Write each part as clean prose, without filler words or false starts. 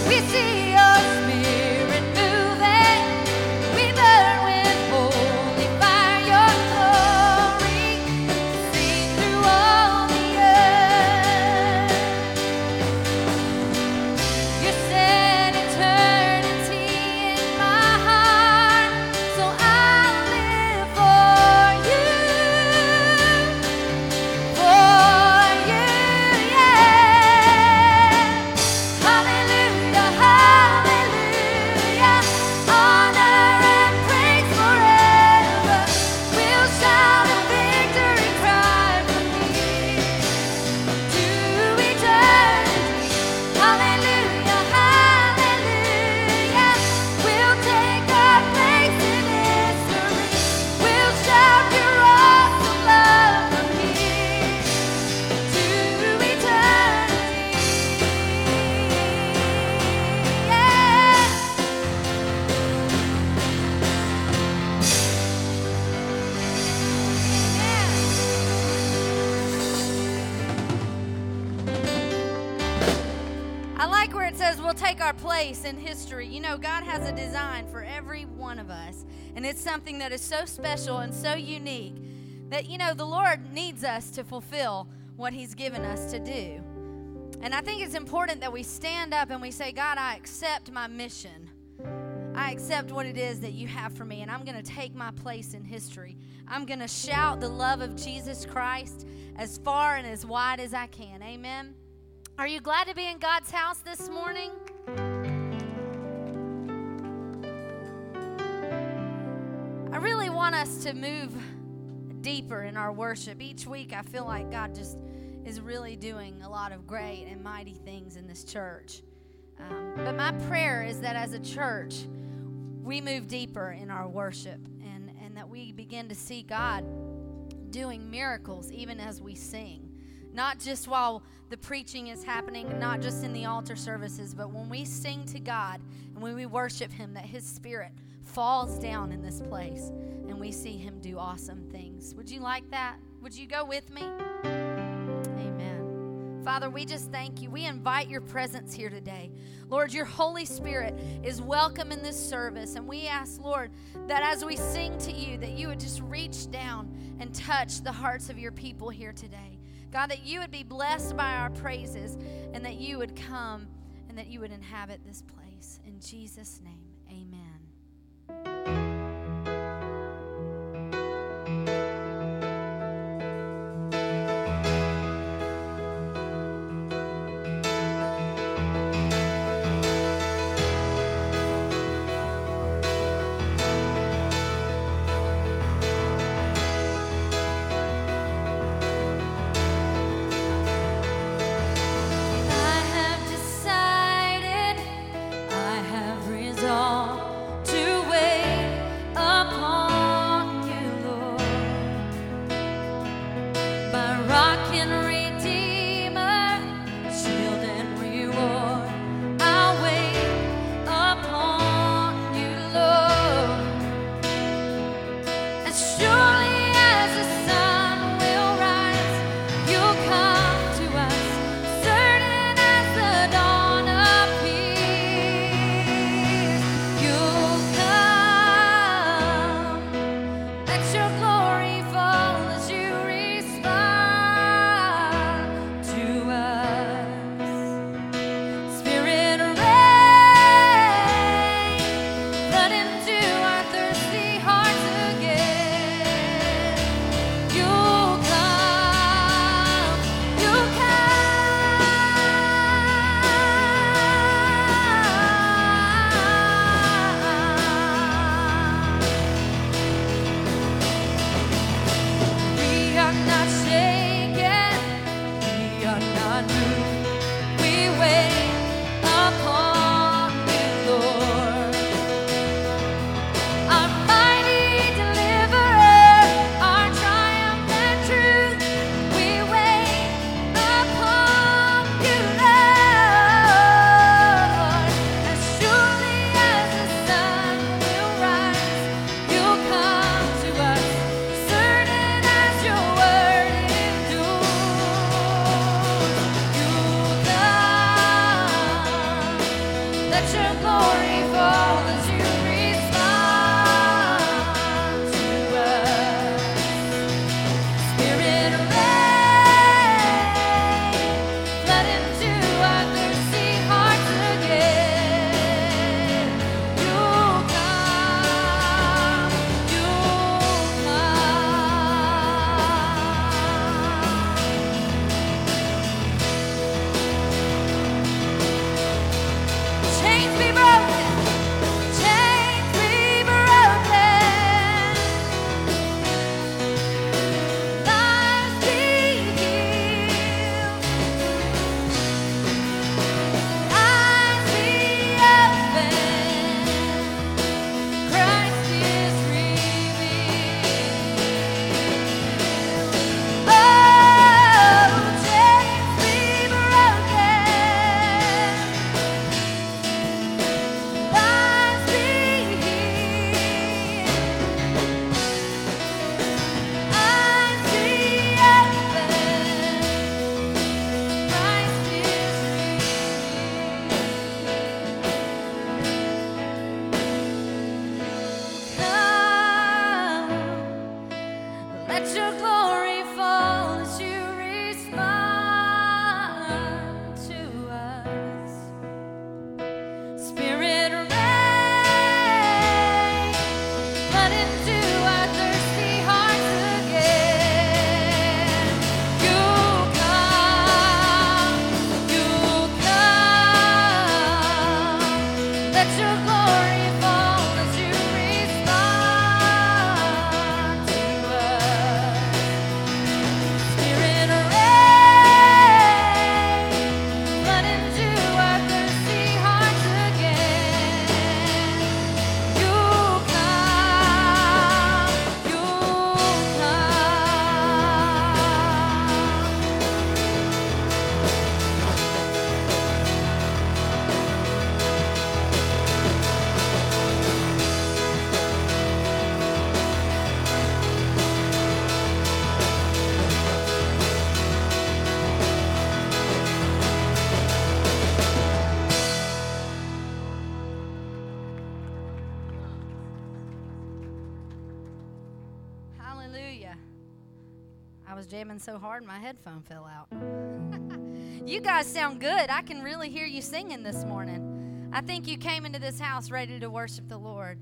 We see your spirit moving. We burn with holy fire, your glory seen through all the earth. You set eternity in my heart, so I'll live for you, yeah. Hallelujah, hallelujah, honor and praise forever. We'll shout a victory cry from here to eternity. Hallelujah, hallelujah, we'll take our place in history. We'll shout your awesome love from here to eternity. Yeah. I like where it says we'll take our place in history. You know, God has a design for every one of us, and it's something that is so special and so unique that, you know, the Lord needs us to fulfill what He's given us to do. And I think it's important that we stand up and we say, God, I accept my mission. I accept what it is that you have for me, and I'm going to take my place in history. I'm going to shout the love of Jesus Christ as far and as wide as I can. Amen. Are you glad to be in God's house this morning? I really want us to move deeper in our worship. Each week I feel like God just is really doing a lot of great and mighty things in this church. But my prayer is that as a church, we move deeper in our worship and that we begin to see God doing miracles even as we sing. Not just while the preaching is happening, not just in the altar services, but when we sing to God and when we worship Him, that His Spirit falls down in this place and we see Him do awesome things. Would you like that? Would you go with me? Amen. Father, we just thank you. We invite your presence here today. Lord, your Holy Spirit is welcome in this service, and we ask, Lord, that as we sing to you, that you would just reach down and touch the hearts of your people here today. God, that you would be blessed by our praises and that you would come and that you would inhabit this place. In Jesus' name, amen. I have decided, I have resolved. was jamming so hard my headphone fell out. You guys sound good. I can really hear you singing this morning. I think you came into this house ready to worship the Lord.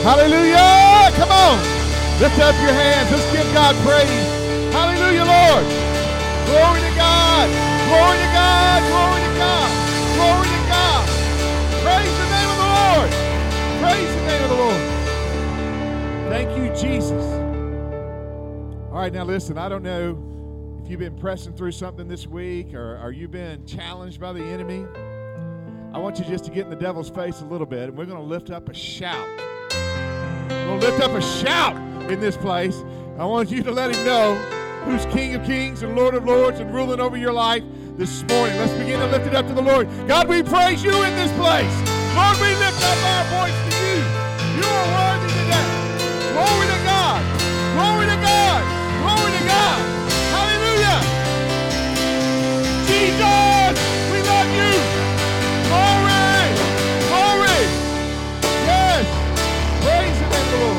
Hallelujah. Come on. Lift up your hands. Let's give God praise. Hallelujah, Lord. Glory to God. Glory to God. Glory to God. Glory to God. Praise the name of the Lord. Praise the name of the Lord. Thank you, Jesus. All right, now listen, I don't know if you've been pressing through something this week or you've been challenged by the enemy. I want you just to get in the devil's face a little bit, and we're going to lift up a shout. We're going to lift up a shout in this place. I want you to let him know who's King of Kings and Lord of Lords and ruling over your life this morning. Let's begin to lift it up to the Lord. God, we praise you in this place. Lord, we lift up our voice to you. You are worthy today. Glory to God. Glory to God. Glory to God. Hallelujah. Jesus, we love you. Glory. Glory. Yes. Praise the name of the Lord.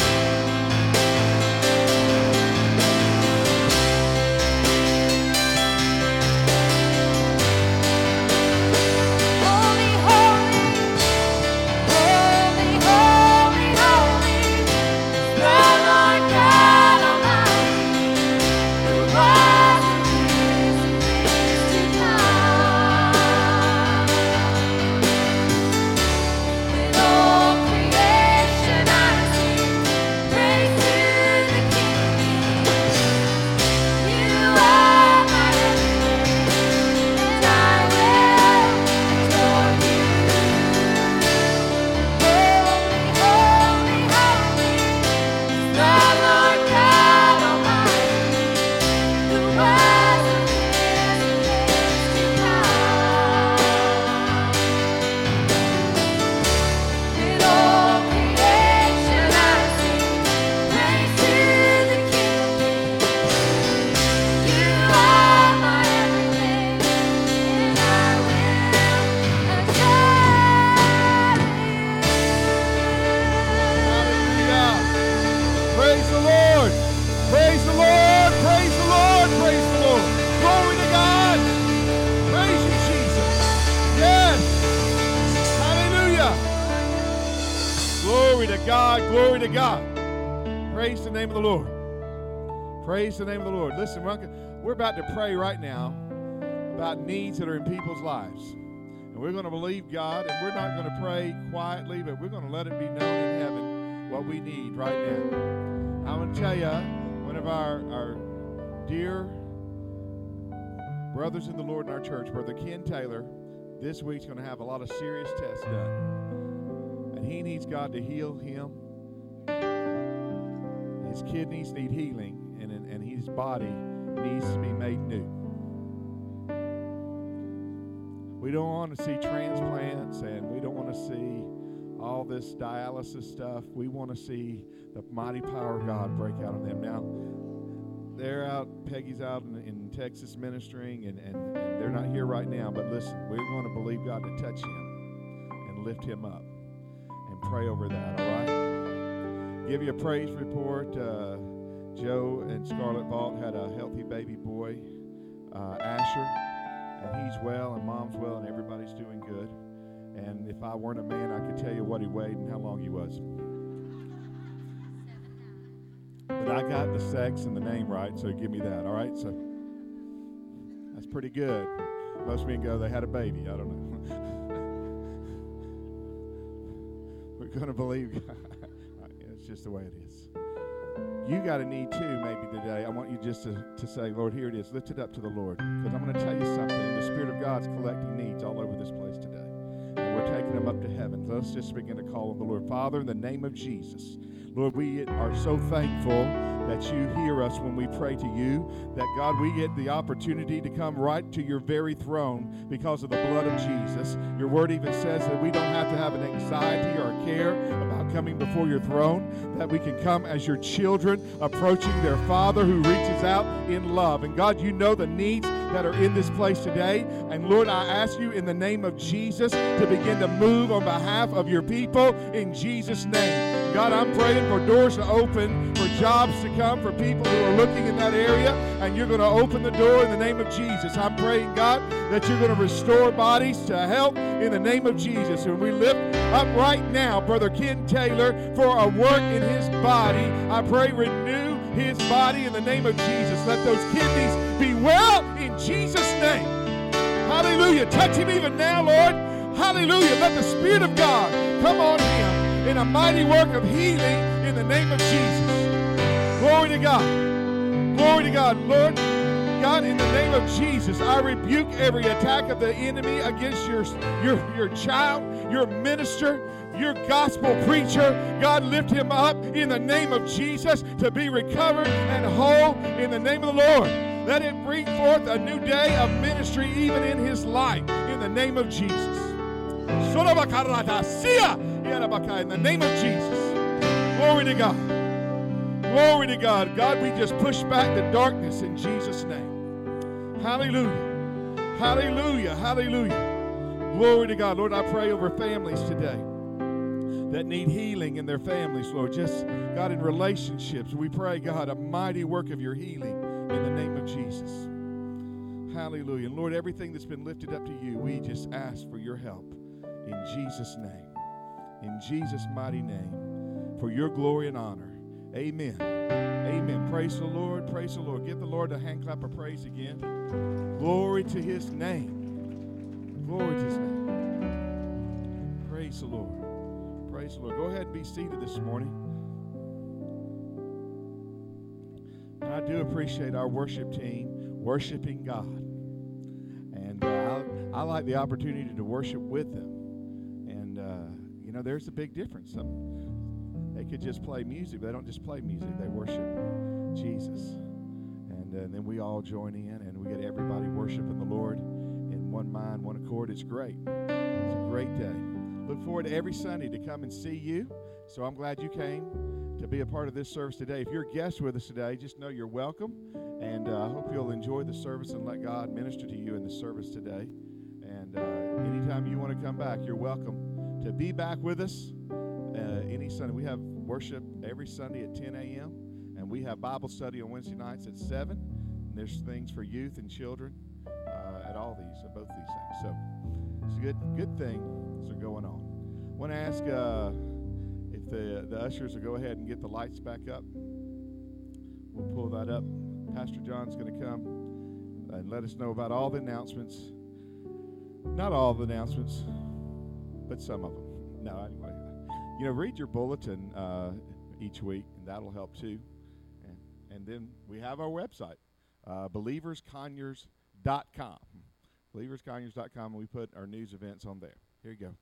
Glory to God. Praise the name of the Lord. Praise the name of the Lord. Listen, we're about to pray right now about needs that are in people's lives. And we're going to believe God, and we're not going to pray quietly, but we're going to let it be known in heaven what we need right now. I'm going to tell you, one of our dear brothers in the Lord in our church, Brother Ken Taylor, this week's going to have a lot of serious tests done. And he needs God to heal him. His kidneys need healing, and his body needs to be made new. We don't want to see transplants, and we don't want to see all this dialysis stuff. We want to see the mighty power of God break out on them. Now, they're out, Peggy's out in Texas ministering, and they're not here right now, but listen, we're going to believe God to touch him and lift him up and pray over that, all right? Give you a praise report. Joe and Scarlett Vault had a healthy baby boy, Asher, and he's well, and mom's well, and everybody's doing good. And if I weren't a man, I could tell you what he weighed and how long he was. But I got the sex and the name right, so give me that, all right? So that's pretty good. Most men go, they had a baby. I don't know. We're going to believe God. It's just the way it is. You got a need too, maybe today. I want you just to say, Lord, here it is. Lift it up to the Lord. Because I'm going to tell you something. The Spirit of God's collecting needs all over this place today. And we're taking them up to heaven. So let's just begin to call on the Lord. Father, in the name of Jesus, Lord, we are so thankful that you hear us when we pray to you, that, God, we get the opportunity to come right to your very throne because of the blood of Jesus. Your word even says that we don't have to have an anxiety or a care about coming before your throne, that we can come as your children approaching their Father who reaches out in love. And, God, you know the needs that are in this place today. And Lord, I ask you in the name of Jesus to begin to move on behalf of your people in Jesus' name. God, I'm praying for doors to open, for jobs to come, for people who are looking in that area, and you're going to open the door in the name of Jesus. I'm praying, God, that you're going to restore bodies to health in the name of Jesus. And we lift up right now Brother Ken Taylor for a work in his body. I pray renew his body in the name of Jesus. Let those kidneys be well in Jesus' name. Hallelujah. Touch him even now, Lord. Hallelujah. Let the Spirit of God come on him in a mighty work of healing in the name of Jesus. Glory to God. Glory to God. Lord, God, in the name of Jesus, I rebuke every attack of the enemy against your child, your minister, your gospel preacher. God, lift him up in the name of Jesus to be recovered and whole in the name of the Lord. Let it bring forth a new day of ministry even in his life in the name of Jesus. In the name of Jesus. Glory to God. Glory to God. God, we just push back the darkness in Jesus' name. Hallelujah. Hallelujah. Hallelujah. Glory to God. Lord, I pray over families today that need healing in their families, Lord. Just, God, in relationships, we pray, God, a mighty work of your healing in the name of Jesus. Hallelujah. And Lord, everything that's been lifted up to you, we just ask for your help in Jesus' name. In Jesus' mighty name. For your glory and honor. Amen. Amen. Praise the Lord. Praise the Lord. Give the Lord a hand clap of praise again. Glory to his name. Glory to his name. Praise the Lord. Praise the Lord. Go ahead and be seated this morning. And I do appreciate our worship team worshiping God. And I like the opportunity to worship with them. And, there's a big difference. They could just play music, but they don't just play music. They worship Jesus. And then we all join in, and we get everybody worshiping the Lord in one mind, one accord. It's great. It's a great day. Look forward to every Sunday to come and see you. So I'm glad you came to be a part of this service today. If you're a guest with us today, just know you're welcome. And I hope you'll enjoy the service and let God minister to you in the service today. And anytime you want to come back, you're welcome to be back with us any Sunday. We have worship every Sunday at 10 a.m. And we have Bible study on Wednesday nights at 7. And there's things for youth and children at both these things. So it's good things are going on. I want to ask if the ushers will go ahead and get the lights back up. We'll pull that up. Pastor John's going to come and let us know about all the announcements. Not all the announcements, but some of them. No, anyway. Read your bulletin each week, and that'll help too. And then we have our website, believersconyers.com. believersconyers.com, and we put our news events on there. Here you go.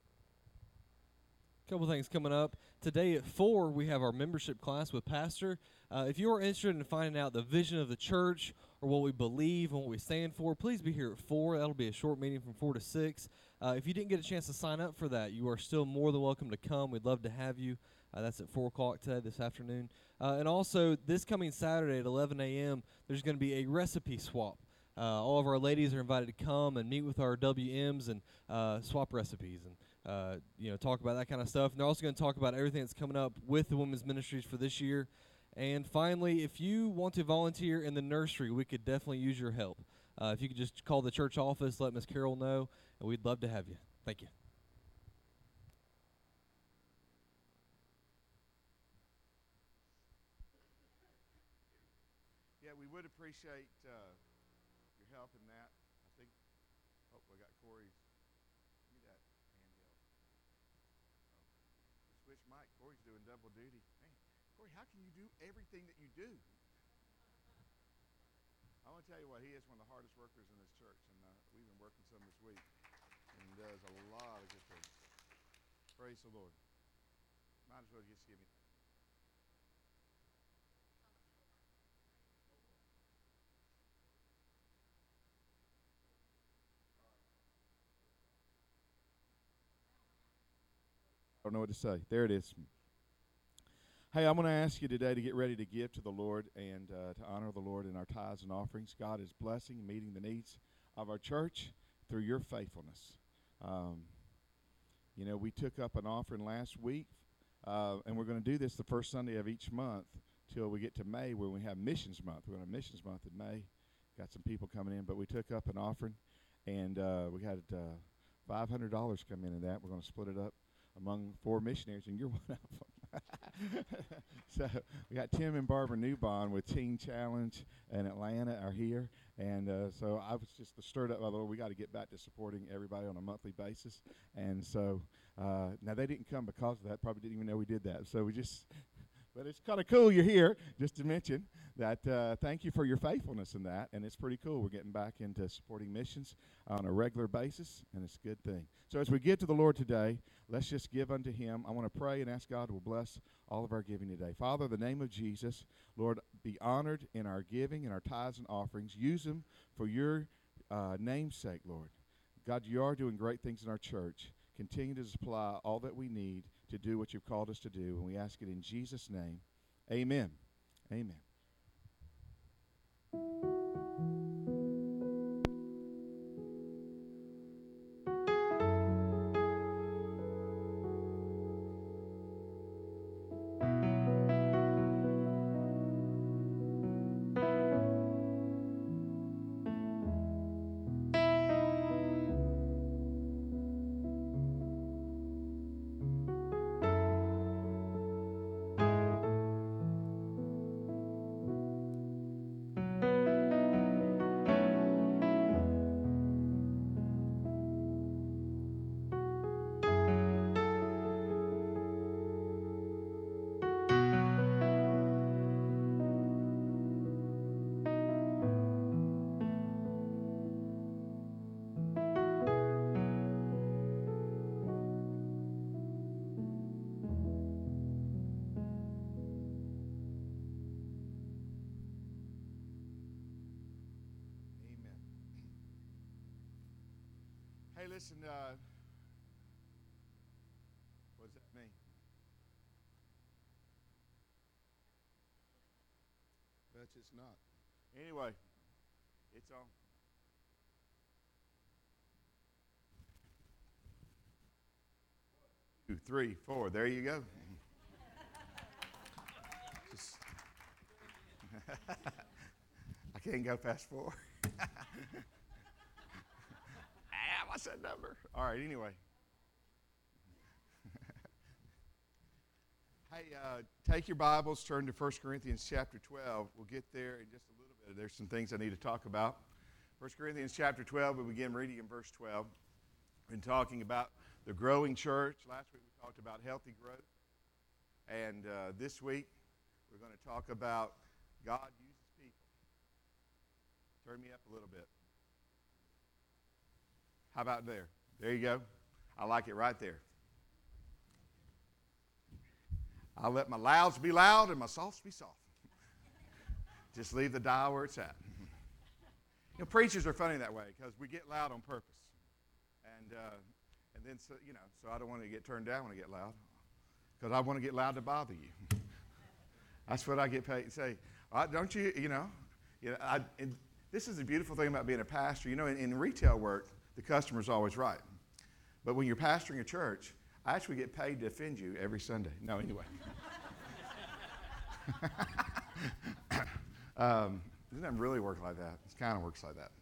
Couple things coming up. Today at 4, we have our membership class with Pastor. If you are interested in finding out the vision of the church or what we believe and what we stand for, please be here at 4. That'll be a short meeting from 4 to 6. If you didn't get a chance to sign up for that, you are still more than welcome to come. We'd love to have you. That's at 4 o'clock today, this afternoon. And also, this coming Saturday at 11 a.m., there's going to be a recipe swap. All of our ladies are invited to come and meet with our WMs and swap recipes and talk about that kind of stuff. And they're also going to talk about everything that's coming up with the women's ministries for this year. And finally, if you want to volunteer in the nursery, we could definitely use your help. If you could just call the church office, let Miss Carol know, and we'd love to have you. Thank you. Yeah, we would appreciate your help in that. I think, we got Corey's. Give me that handheld. Switch mic. Corey's doing double duty. Man, Corey, how can you do everything that you do? I want to tell you what, he is one of the hardest workers in this church, and we've been working some this week, and he does a lot of good things. Praise the Lord. Might as well just give me that. I don't know what to say. There it is. Hey, I'm going to ask you today to get ready to give to the Lord and to honor the Lord in our tithes and offerings. God is blessing and meeting the needs of our church through your faithfulness. We took up an offering last week, and we're going to do this the first Sunday of each month till we get to May, when we have Missions Month. We're going to have Missions Month in May. Got some people coming in, but we took up an offering, and we had $500 come in that. We're going to split it up among 4 missionaries, and you're one of them. So we got Tim and Barbara Newbond with Teen Challenge in Atlanta are here, and so I was just stirred up by the Lord. We got to get back to supporting everybody on a monthly basis, and so now they didn't come because of that. Probably didn't even know we did that. So we just. But it's kind of cool you're here, just to mention that thank you for your faithfulness in that, and it's pretty cool. We're getting back into supporting missions on a regular basis, and it's a good thing. So as we give to the Lord today, let's just give unto him. I want to pray and ask God will bless all of our giving today. Father, in the name of Jesus, Lord, be honored in our giving and our tithes and offerings. Use them for your name's sake, Lord. God, you are doing great things in our church. Continue to supply all that we need to do what you've called us to do, and we ask it in Jesus' name. Amen. Amen. Hey, listen, what does that mean? But it's not. Anyway, it's on. 1, 2, 3, 4. There you go. I can't go past 4. What's that number? All right, anyway. Hey, take your Bibles, turn to 1 Corinthians chapter 12. We'll get there in just a little bit. There's some things I need to talk about. 1 Corinthians chapter 12, we begin reading in verse 12. We've been talking about the growing church. Last week we talked about healthy growth. And this week we're going to talk about God uses people. Turn me up a little bit. How about there? There you go. I like it right there. I'll let my louds be loud and my softs be soft. Just leave the dial where it's at. Preachers are funny that way because we get loud on purpose. And then, so I don't want to get turned down when I get loud because I want to get loud to bother you. That's what I get paid to say. Don't you, this is the beautiful thing about being a pastor. In retail work, the customer's always right. But when you're pastoring a church, I actually get paid to offend you every Sunday. No, anyway. It doesn't really work like that. It kind of works like that.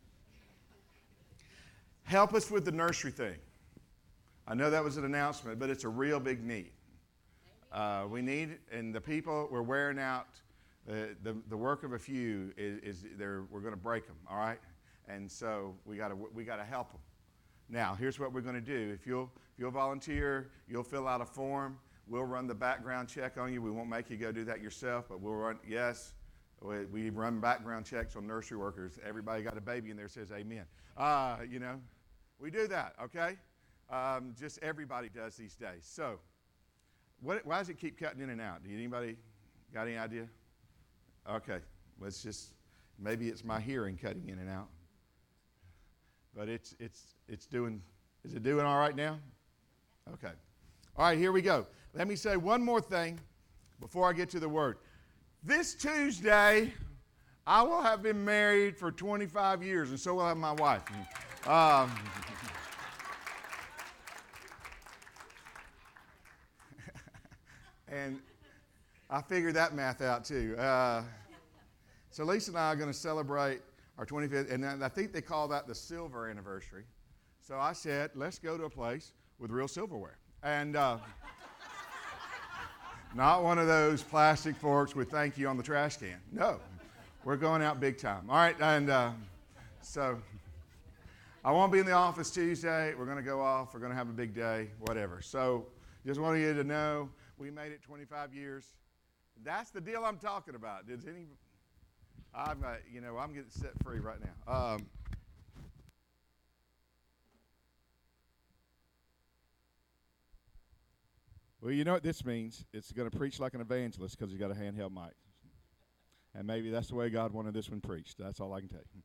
Help us with the nursery thing. I know that was an announcement, but it's a real big need. We need, and the people we're wearing out, the work of a few we're going to break them, all right? And so we got to help them. Now, here's what we're going to do. If you'll volunteer, you'll fill out a form. We'll run the background check on you. We won't make you go do that yourself, but we'll run. Yes, we run background checks on nursery workers. Everybody got a baby in there says amen. We do that. Okay. Just everybody does these days. So, why does it keep cutting in and out? Anybody got any idea? Okay. Let's just maybe it's my hearing cutting in and out. But it's doing, is it doing all right now? Okay. All right, here we go. Let me say one more thing before I get to the word. This Tuesday, I will have been married for 25 years, and so will have my wife. And I figured that math out too. So Lisa and I are going to celebrate our 25th, and I think they call that the silver anniversary. So I said, let's go to a place with real silverware. And not one of those plastic forks with thank you on the trash can. No, we're going out big time. All right, and so I won't be in the office Tuesday. We're going to go off. We're going to have a big day, whatever. So just wanted you to know we made it 25 years. That's the deal I'm talking about. I'm getting set free right now. Well, you know what this means? It's going to preach like an evangelist because you got a handheld mic. And maybe that's the way God wanted this one preached. That's all I can tell you.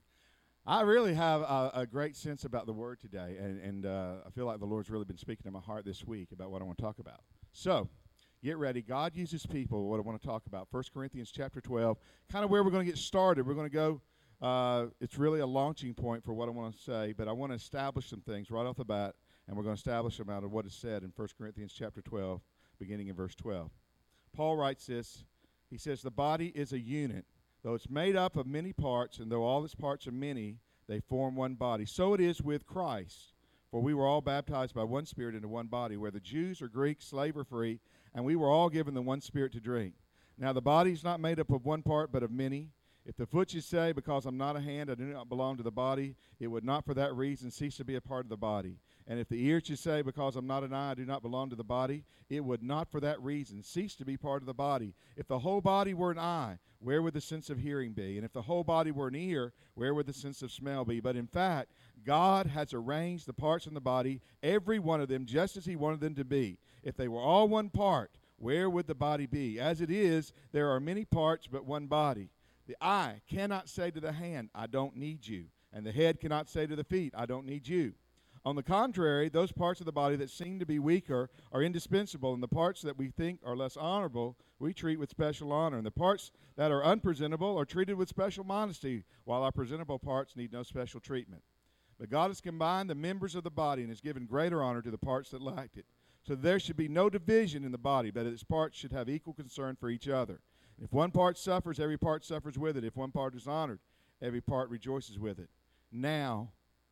I really have a great sense about the Word today, and I feel like the Lord's really been speaking to my heart this week about what I want to talk about. So, get ready. God uses people, what I want to talk about. 1 Corinthians chapter 12, kind of where we're going to get started. We're going to go, it's really a launching point for what I want to say, but I want to establish some things right off the bat, and we're going to establish them out of what is said in 1 Corinthians chapter 12, beginning in verse 12. Paul writes this. He says, the body is a unit. Though it's made up of many parts, and though all its parts are many, they form one body. So it is with Christ. For we were all baptized by one Spirit into one body, whether Jews or Greeks, slave or free, and we were all given the one Spirit to drink. Now the body is not made up of one part, but of many. If the foot should say, because I'm not a hand, I do not belong to the body, it would not for that reason cease to be a part of the body. And if the ear should say, because I'm not an eye, I do not belong to the body, it would not for that reason cease to be part of the body. If the whole body were an eye, where would the sense of hearing be? And if the whole body were an ear, where would the sense of smell be? But in fact, God has arranged the parts in the body, every one of them, just as he wanted them to be. If they were all one part, where would the body be? As it is, there are many parts, but one body. The eye cannot say to the hand, I don't need you. And the head cannot say to the feet, I don't need you. On the contrary, those parts of the body that seem to be weaker are indispensable, and the parts that we think are less honorable we treat with special honor, and the parts that are unpresentable are treated with special modesty, while our presentable parts need no special treatment. But God has combined the members of the body and has given greater honor to the parts that lacked it. So there should be no division in the body, but its parts should have equal concern for each other. And if one part suffers, every part suffers with it. If one part is honored, every part rejoices with it. Now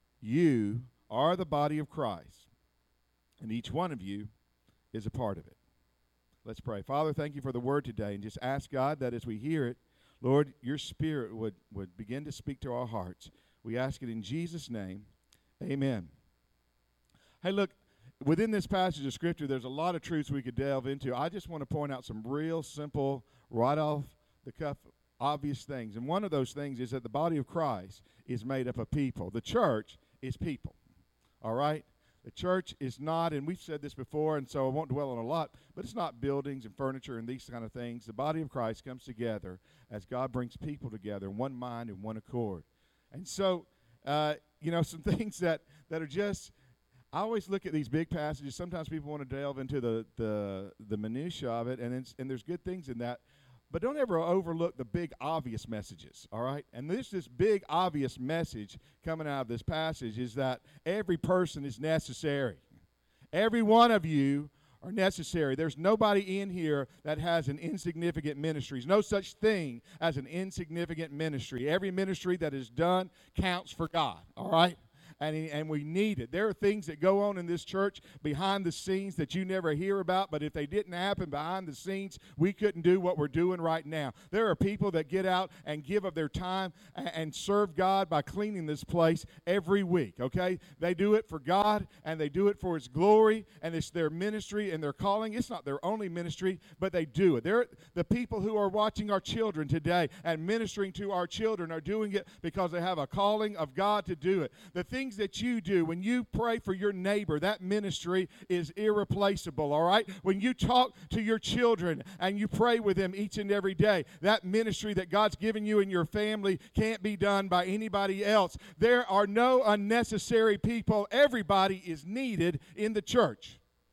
you are the body of Christ, and each one of you is a part of it. Let's pray. Father, thank you for the word today, and just ask God that as we hear it, Lord, your Spirit would begin to speak to our hearts. We ask it in Jesus' name. Amen. Hey, look, within this passage of Scripture, there's a lot of truths we could delve into. I just want to point out some real simple, right off the cuff, obvious things. And one of those things is that the body of Christ is made up of people. The church is people. All right? The church is not, and we've said this before, and so I won't dwell on a lot, but it's not buildings and furniture and these kind of things. The body of Christ comes together as God brings people together in one mind and one accord. And so, some things that are just, I always look at these big passages. Sometimes people want to delve into the minutia of it, and there's good things in that. But don't ever overlook the big, obvious messages, all right? And this big, obvious message coming out of this passage is that every person is necessary. Every one of you are necessary. There's nobody in here that has an insignificant ministry. There's no such thing as an insignificant ministry. Every ministry that is done counts for God, all right? And we need it. There are things that go on in this church behind the scenes that you never hear about, but if they didn't happen behind the scenes, we couldn't do what we're doing right now. There are people that get out and give of their time and serve God by cleaning this place every week, okay? They do it for God, and they do it for His glory, and it's their ministry and their calling. It's not their only ministry, but they do it. The people who are watching our children today and ministering to our children are doing it because they have a calling of God to do it. The things that you do when you pray for your neighbor, that ministry is irreplaceable, all right? When you talk to your children and you pray with them each and every day, that ministry that God's given you and your family can't be done by anybody else. There are no unnecessary people. Everybody is needed in the church.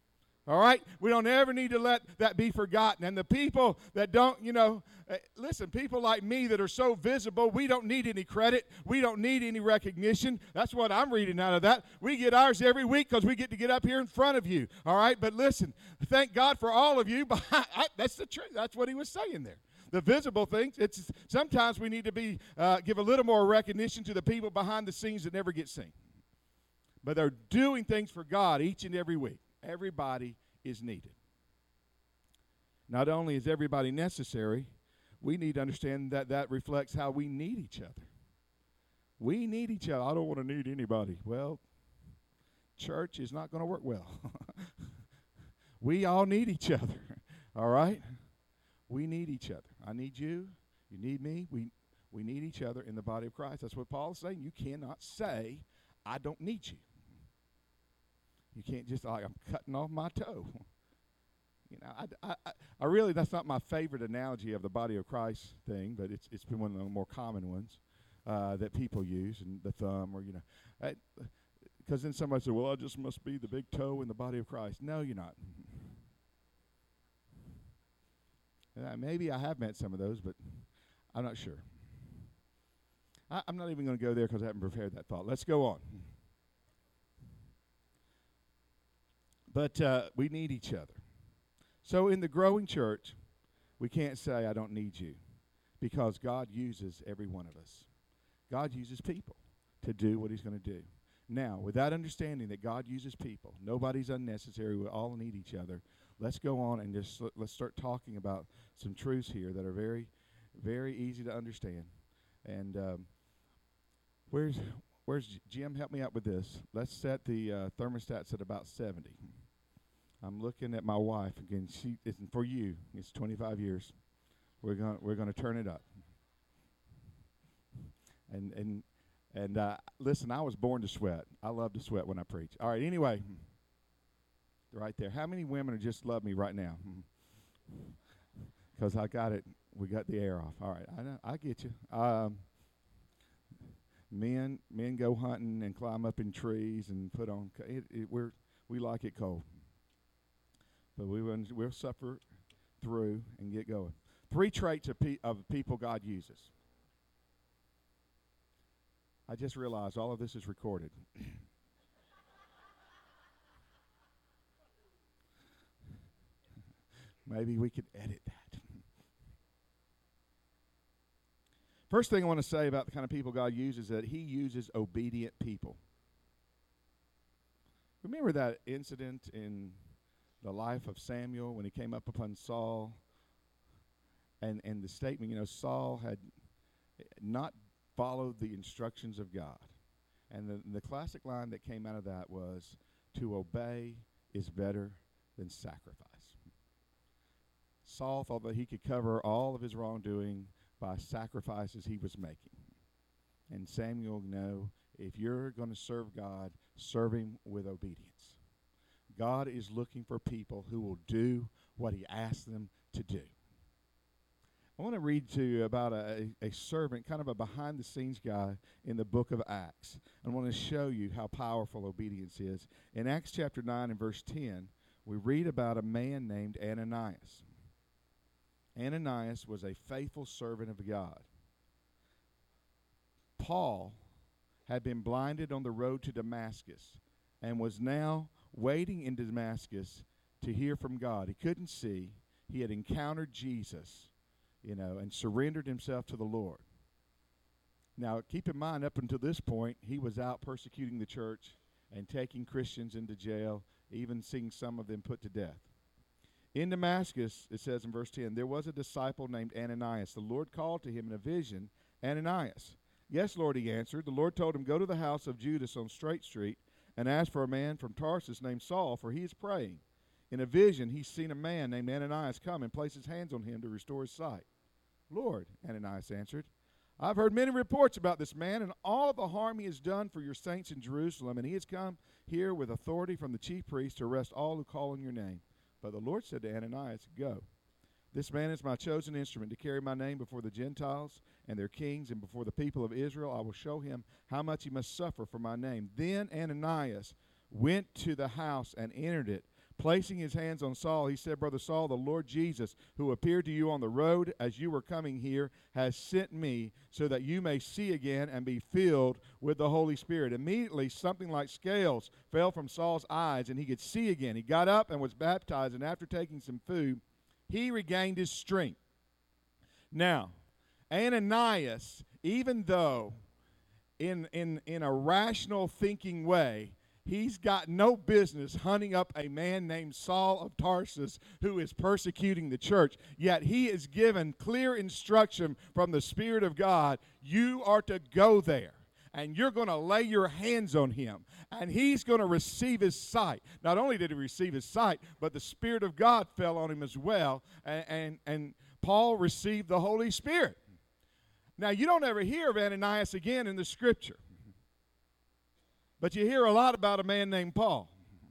All right? We don't ever need to let that be forgotten. And the people that don't, listen, people like me that are so visible, we don't need any credit. We don't need any recognition. That's what I'm reading out of that. We get ours every week because we get to get up here in front of you. All right? But listen, thank God for all of you. That's the truth. That's what he was saying there. The visible things, it's sometimes we need to give a little more recognition to the people behind the scenes that never get seen. But they're doing things for God each and every week. Everybody is needed. Not only is everybody necessary, we need to understand that that reflects how we need each other. We need each other. I don't want to need anybody. Well, church is not going to work well. We all need each other. All right? We need each other. I need you. You need me. We need each other in the body of Christ. That's what Paul is saying. You cannot say, I don't need you. You can't just I'm cutting off my toe. I really, that's not my favorite analogy of the body of Christ thing, but it's been one of the more common ones that people use, and the thumb, or because then somebody said, well, I just must be the big toe in the body of Christ. No, you're not. Maybe I have met some of those, but I'm not sure. I'm not even going to go there because I haven't prepared that thought. Let's go on. But we need each other. So in the growing church, we can't say, I don't need you, because God uses every one of us. God uses people to do what he's going to do. Now, with that understanding that God uses people, nobody's unnecessary, we all need each other, let's go on and just let's start talking about some truths here that are very, very easy to understand. And where's Jim? Help me out with this. Let's set the thermostats at about 70. I'm looking at my wife again. She isn't for you. It's 25 years. We're gonna turn it up. And listen, I was born to sweat. I love to sweat when I preach. All right. Anyway, right there. How many women are just love me right now? Because I got it. We got the air off. All right. I know. I get you. Men go hunting and climb up in trees and put on. We like it cold. But we'll suffer through and get going. 3 traits of people God uses. I just realized all of this is recorded. Maybe we could edit that. First thing I want to say about the kind of people God uses is that he uses obedient people. Remember that incident in the life of Samuel when he came up upon Saul, and the statement, Saul had not followed the instructions of God. And the classic line that came out of that was, to obey is better than sacrifice. Saul thought that he could cover all of his wrongdoing by sacrifices he was making. And Samuel, no, if you're going to serve God, serve him with obedience. God is looking for people who will do what he asks them to do. I want to read to you about a servant, kind of a behind-the-scenes guy in the book of Acts. I want to show you how powerful obedience is. In Acts chapter 9 and verse 10, we read about a man named Ananias. Ananias was a faithful servant of God. Paul had been blinded on the road to Damascus and was now waiting in Damascus to hear from God. He couldn't see. He had encountered Jesus, and surrendered himself to the Lord. Now, keep in mind, up until this point, he was out persecuting the church and taking Christians into jail, even seeing some of them put to death. In Damascus, it says in verse 10, there was a disciple named Ananias. The Lord called to him in a vision, Ananias. Yes, Lord, he answered. The Lord told him, go to the house of Judas on Straight Street and ask for a man from Tarsus named Saul, for he is praying. In a vision, he's seen a man named Ananias come and place his hands on him to restore his sight. Lord, Ananias answered, I've heard many reports about this man and all the harm he has done for your saints in Jerusalem, and he has come here with authority from the chief priest to arrest all who call on your name. But the Lord said to Ananias, go. This man is my chosen instrument to carry my name before the Gentiles and their kings and before the people of Israel. I will show him how much he must suffer for my name. Then Ananias went to the house and entered it. Placing his hands on Saul, he said, Brother Saul, the Lord Jesus, who appeared to you on the road as you were coming here, has sent me so that you may see again and be filled with the Holy Spirit. Immediately, something like scales fell from Saul's eyes, and he could see again. He got up and was baptized, and after taking some food, he regained his strength. Now, Ananias, even though in a rational thinking way, he's got no business hunting up a man named Saul of Tarsus who is persecuting the church. Yet he is given clear instruction from the Spirit of God. You are to go there, and you're going to lay your hands on him, and he's going to receive his sight. Not only did he receive his sight, but the Spirit of God fell on him as well, and Paul received the Holy Spirit. Now, you don't ever hear of Ananias again in the Scripture. But you hear a lot about a man named Paul.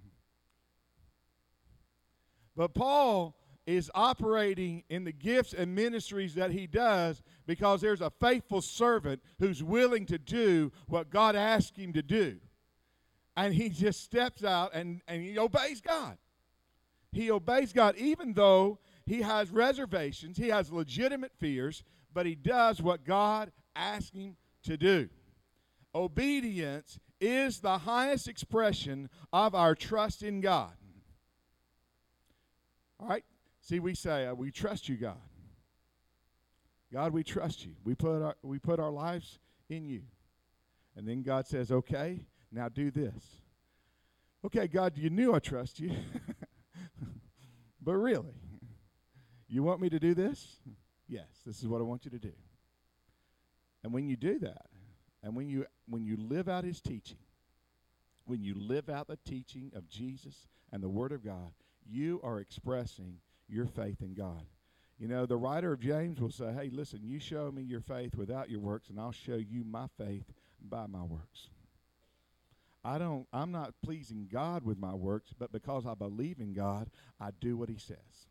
But Paul is operating in the gifts and ministries that he does because there's a faithful servant who's willing to do what God asked him to do. And he just steps out and he obeys God. He obeys God even though he has reservations, he has legitimate fears, but he does what God asked him to do. Obedience is the highest expression of our trust in God. All right? See, we say, we trust you, God. God, we trust you. We put our lives in you. And then God says, okay, now do this. Okay, God, you knew I trust you. But really, you want me to do this? Yes, this is what I want you to do. And when you do that, and when you live out his teaching, when you live out the teaching of Jesus and the Word of God, you are expressing your faith in God. You know, the writer of James will say, hey, listen, you show me your faith without your works, and I'll show you my faith by my works. I'm not pleasing God with my works, but because I believe in God, I do what he says.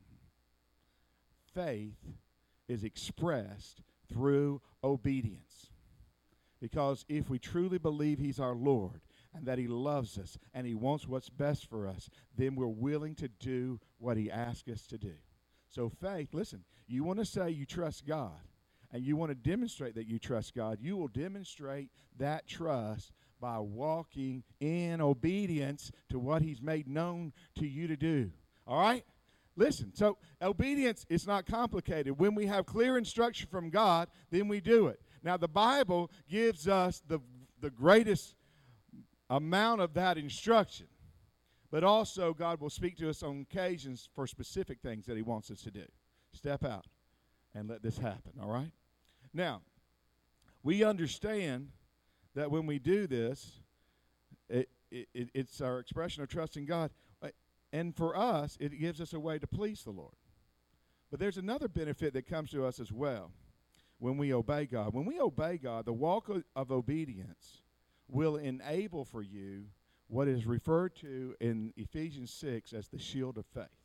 Faith is expressed through obedience. Because if we truly believe he's our Lord and that he loves us and he wants what's best for us, then we're willing to do what he asks us to do. So faith, listen, you want to say you trust God and you want to demonstrate that you trust God, you will demonstrate that trust by walking in obedience to what he's made known to you to do. All right? Listen, so obedience is not complicated. When we have clear instruction from God, then we do it. Now, the Bible gives us the greatest amount of that instruction. But also, God will speak to us on occasions for specific things that he wants us to do. Step out and let this happen, all right? Now, we understand that when we do this, it's our expression of trust in God. And for us, it gives us a way to please the Lord. But there's another benefit that comes to us as well when we obey God. When we obey God, the walk of obedience will enable for you what is referred to in Ephesians 6 as the shield of faith.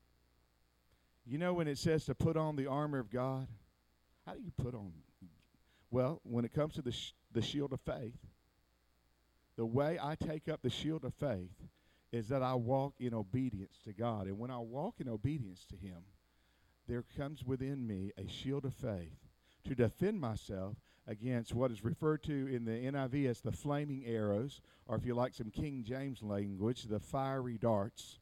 You know when it says to put on the armor of God? How do you put on? Well, when it comes to the shield of faith, the way I take up the shield of faith is that I walk in obedience to God. And when I walk in obedience to him, there comes within me a shield of faith to defend myself against what is referred to in the NIV as the flaming arrows, or if you like some King James language, the fiery darts.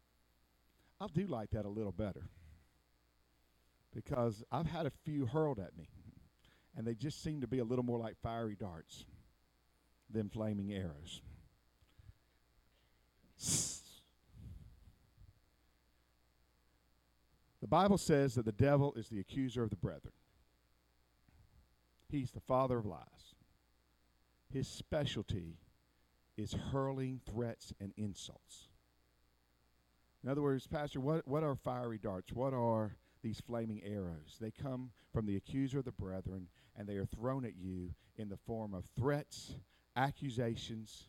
I do like that a little better because I've had a few hurled at me, and they just seem to be a little more like fiery darts than flaming arrows. The Bible says that the devil is the accuser of the brethren. He's the father of lies. His specialty is hurling threats and insults. In other words, Pastor, what are fiery darts? What are these flaming arrows? They come from the accuser of the brethren, and they are thrown at you in the form of threats, accusations,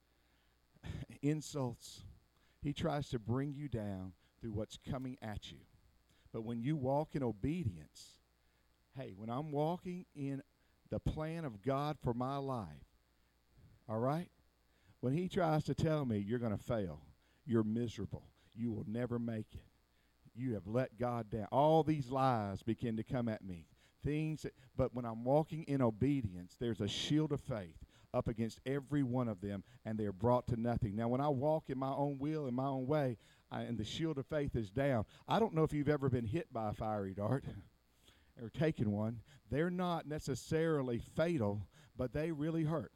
insults. He tries to bring you down through what's coming at you. But when you walk in obedience, hey, when I'm walking in the plan of God for my life, all right? When he tries to tell me you're going to fail, you're miserable, you will never make it. You have let God down. All these lies begin to come at me. But when I'm walking in obedience, there's a shield of faith up against every one of them, and they're brought to nothing. Now, when I walk in my own will, in my own way, and the shield of faith is down, I don't know if you've ever been hit by a fiery dart or taken one. They're not necessarily fatal, but they really hurt.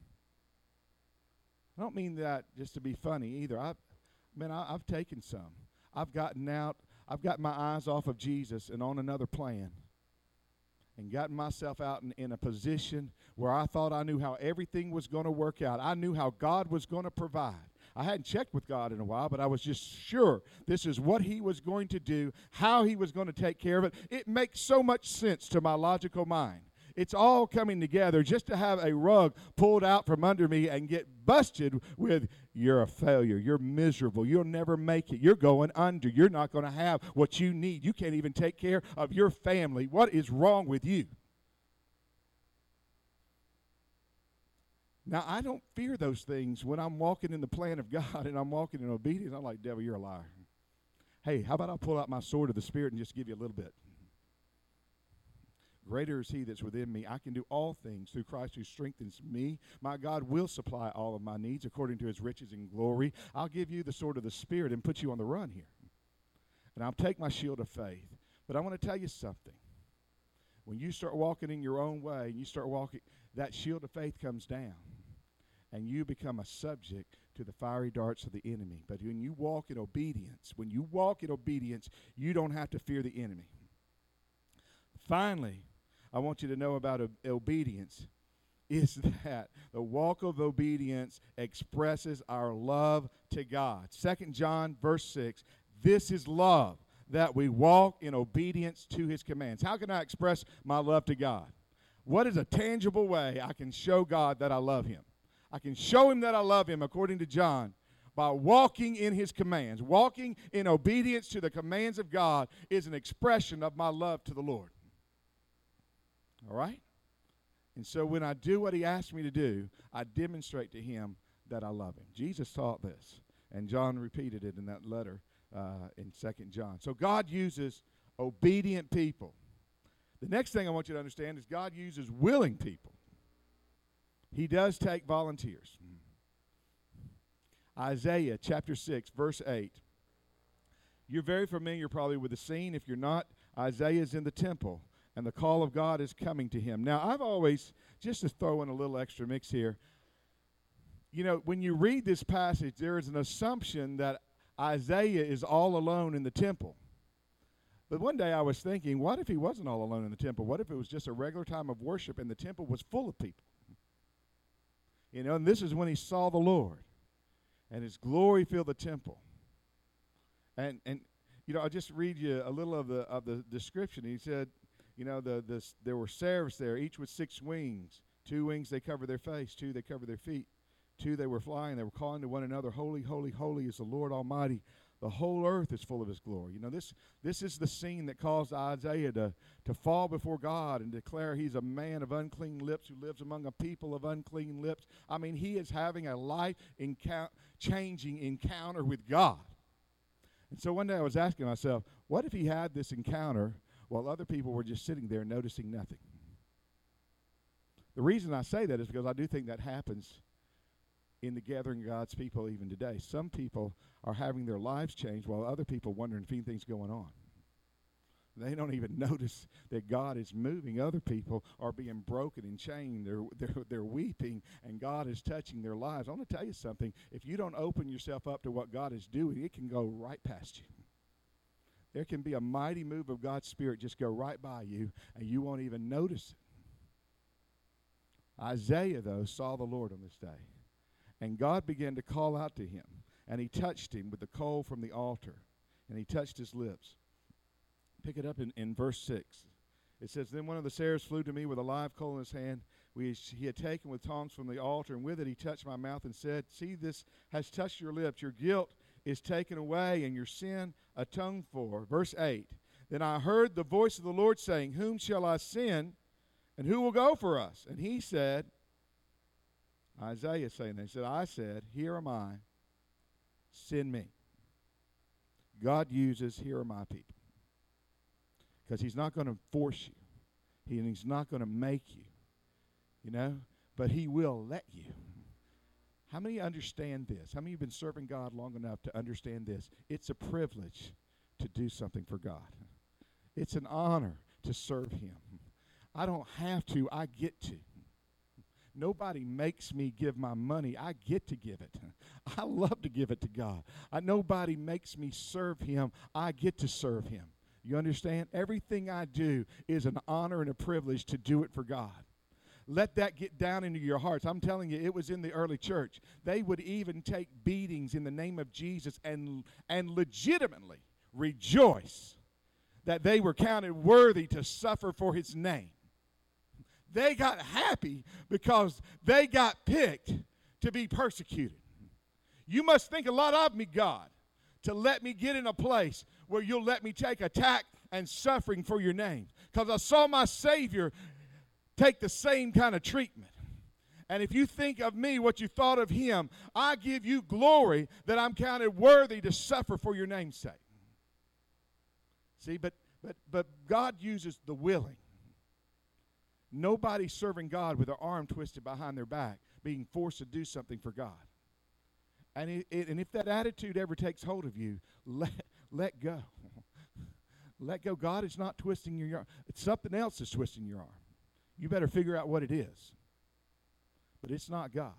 I don't mean that just to be funny either. I've taken some. I've gotten my eyes off of Jesus and on another plan, and gotten myself out in a position where I thought I knew how everything was going to work out. I knew how God was going to provide. I hadn't checked with God in a while, but I was just sure this is what he was going to do, how he was going to take care of it. It makes so much sense to my logical mind. It's all coming together just to have a rug pulled out from under me and get busted with, you're a failure, you're miserable, you'll never make it, you're going under, you're not going to have what you need, you can't even take care of your family. What is wrong with you? Now, I don't fear those things when I'm walking in the plan of God and I'm walking in obedience. I'm like, devil, you're a liar. Hey, how about I pull out my sword of the Spirit and just give you a little bit? Greater is he that's within me. I can do all things through Christ who strengthens me. My God will supply all of my needs according to his riches and glory. I'll give you the sword of the Spirit and put you on the run here. And I'll take my shield of faith. But I want to tell you something. When you start walking in your own way, and you start walking, that shield of faith comes down. And you become a subject to the fiery darts of the enemy. But when you walk in obedience, you don't have to fear the enemy. Finally, I want you to know about obedience is that the walk of obedience expresses our love to God. 2 John verse 6, this is love, that we walk in obedience to his commands. How can I express my love to God? What is a tangible way I can show God that I love him? I can show him that I love him, according to John, by walking in his commands. Walking in obedience to the commands of God is an expression of my love to the Lord. All right? And so when I do what he asked me to do, I demonstrate to him that I love him. Jesus taught this, and John repeated it in that letter in 2 John. So God uses obedient people. The next thing I want you to understand is God uses willing people. He does take volunteers. Isaiah chapter 6, verse 8. You're very familiar probably with the scene. If you're not, Isaiah is in the temple, and the call of God is coming to him. Now, I've always, just to throw in a little extra mix here, you know, when you read this passage, there is an assumption that Isaiah is all alone in the temple. But one day I was thinking, what if he wasn't all alone in the temple? What if it was just a regular time of worship and the temple was full of people? You know, and this is when he saw the Lord, and his glory filled the temple. And you know, I'll just read you a little of the description. He said, you know, there were seraphs there, each with 6 wings. 2 wings they cover their face, 2 they cover their feet. 2 they were flying. They were calling to one another, holy, holy, holy is the Lord Almighty. The whole earth is full of his glory. You know, this is the scene that caused Isaiah to fall before God and declare he's a man of unclean lips who lives among a people of unclean lips. I mean, he is having a life-changing encounter with God. And so one day I was asking myself, what if he had this encounter while other people were just sitting there noticing nothing? The reason I say that is because I do think that happens in the gathering of God's people even today. Some people are having their lives changed while other people wondering if anything's going on. They don't even notice that God is moving. Other people are being broken and chained. They're weeping, and God is touching their lives. I want to tell you something. If you don't open yourself up to what God is doing, it can go right past you. There can be a mighty move of God's Spirit just go right by you, and you won't even notice it. Isaiah, though, saw the Lord on this day. And God began to call out to him, and he touched him with the coal from the altar, and he touched his lips. Pick it up in verse 6. It says, then one of the seraphs flew to me with a live coal in his hand, which he had taken with tongs from the altar, and with it he touched my mouth and said, see, this has touched your lips. Your guilt is taken away, and your sin atoned for. Verse 8, then I heard the voice of the Lord saying, whom shall I send, and who will go for us? And he said, Isaiah saying that, he said, I said, here am I, send me. God uses, here are my people. Because he's not going to force you. He's not going to make you, you know, but he will let you. How many understand this? How many have been serving God long enough to understand this? It's a privilege to do something for God. It's an honor to serve him. I don't have to, I get to. Nobody makes me give my money. I get to give it. I love to give it to God. Nobody makes me serve him. I get to serve him. You understand? Everything I do is an honor and a privilege to do it for God. Let that get down into your hearts. I'm telling you, it was in the early church. They would even take beatings in the name of Jesus and legitimately rejoice that they were counted worthy to suffer for his name. They got happy because they got picked to be persecuted. You must think a lot of me, God, to let me get in a place where you'll let me take attack and suffering for your name. Because I saw my Savior take the same kind of treatment. And if you think of me, what you thought of him, I give you glory that I'm counted worthy to suffer for your name's sake. See, but God uses the willing. Nobody's serving God with their arm twisted behind their back, being forced to do something for God. And if that attitude ever takes hold of you, let go. Let go. God is not twisting your arm. It's something else that's twisting your arm. You better figure out what it is. But it's not God.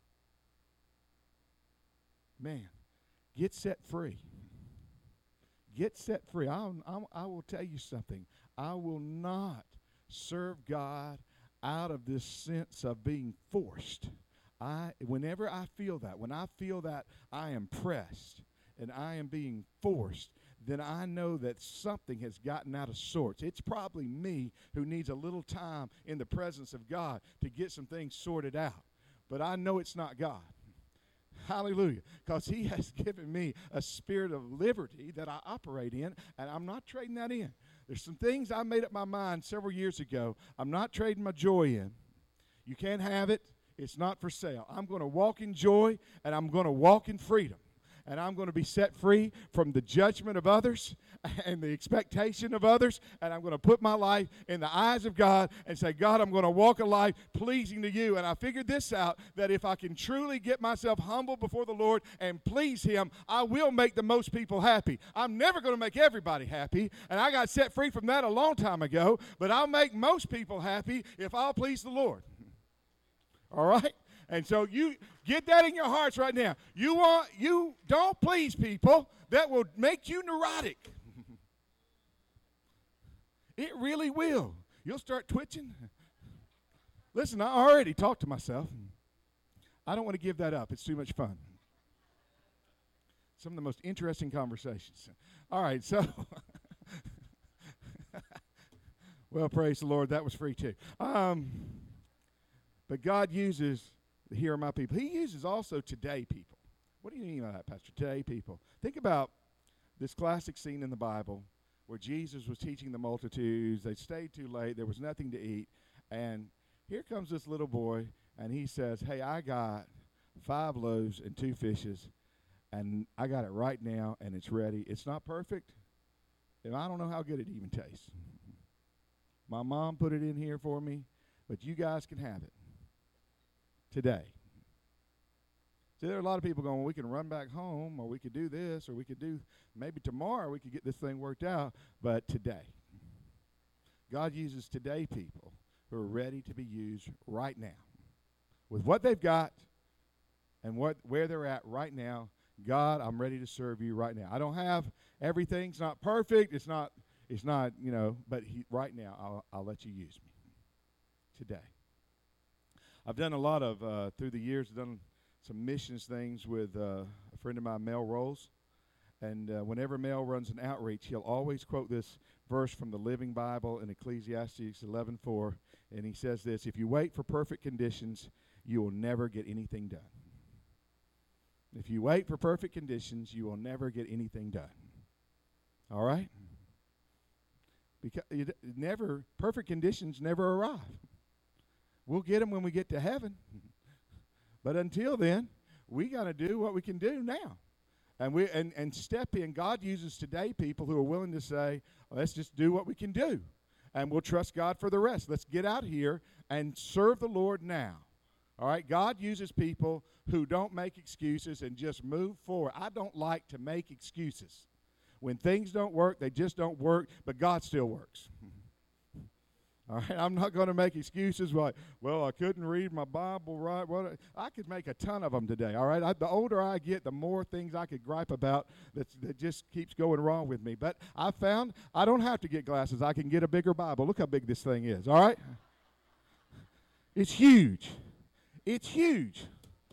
Man, get set free. Get set free. I will tell you something. I will not serve God out of this sense of being forced. Whenever I feel that, when I feel that I am pressed and I am being forced, then I know that something has gotten out of sorts. It's probably me who needs a little time in the presence of God to get some things sorted out. But I know it's not God. Hallelujah. Because he has given me a spirit of liberty that I operate in, and I'm not trading that in. There's some things I made up my mind several years ago. I'm not trading my joy in. You can't have it. It's not for sale. I'm going to walk in joy, and I'm going to walk in freedom. And I'm going to be set free from the judgment of others and the expectation of others. And I'm going to put my life in the eyes of God and say, God, I'm going to walk a life pleasing to you. And I figured this out, that if I can truly get myself humble before the Lord and please him, I will make the most people happy. I'm never going to make everybody happy. And I got set free from that a long time ago. But I'll make most people happy if I'll please the Lord. All right? And so you get that in your hearts right now. You don't please people that will make you neurotic. It really will. You'll start twitching. Listen, I already talked to myself. I don't want to give that up. It's too much fun. Some of the most interesting conversations. All right, so well, praise the Lord. That was free too. But God uses, here are my people. He uses also today people. What do you mean by that, Pastor? Today people. Think about this classic scene in the Bible where Jesus was teaching the multitudes. They stayed too late. There was nothing to eat. And here comes this little boy, and he says, hey, I got 5 loaves and 2 fishes, and I got it right now, and it's ready. It's not perfect, and I don't know how good it even tastes. My mom put it in here for me, but you guys can have it today. See, there are a lot of people going, well, we can run back home, or we could do this, or we could do, maybe tomorrow we could get this thing worked out, but today. God uses today people who are ready to be used right now. With what they've got and where they're at right now, God, I'm ready to serve you right now. I don't have everything. It's not perfect. It's not, but right now I'll let you use me today. I've done a lot of, through the years, I've done some missions things with a friend of mine, Mel Rolls. And whenever Mel runs an outreach, he'll always quote this verse from the Living Bible in Ecclesiastes 11:4. And he says this, if you wait for perfect conditions, you will never get anything done. If you wait for perfect conditions, you will never get anything done. All right? Because perfect conditions never arrive. We'll get them when we get to heaven. But until then, we got to do what we can do now. And step in. God uses today people who are willing to say, let's just do what we can do, and we'll trust God for the rest. Let's get out here and serve the Lord now. All right? God uses people who don't make excuses and just move forward. I don't like to make excuses. When things don't work, they just don't work, but God still works. All right, I'm not going to make excuses like, well, I couldn't read my Bible right. Well, I could make a ton of them today, all right? The older I get, the more things I could gripe about that just keeps going wrong with me. But I found I don't have to get glasses. I can get a bigger Bible. Look how big this thing is, all right? It's huge. It's huge.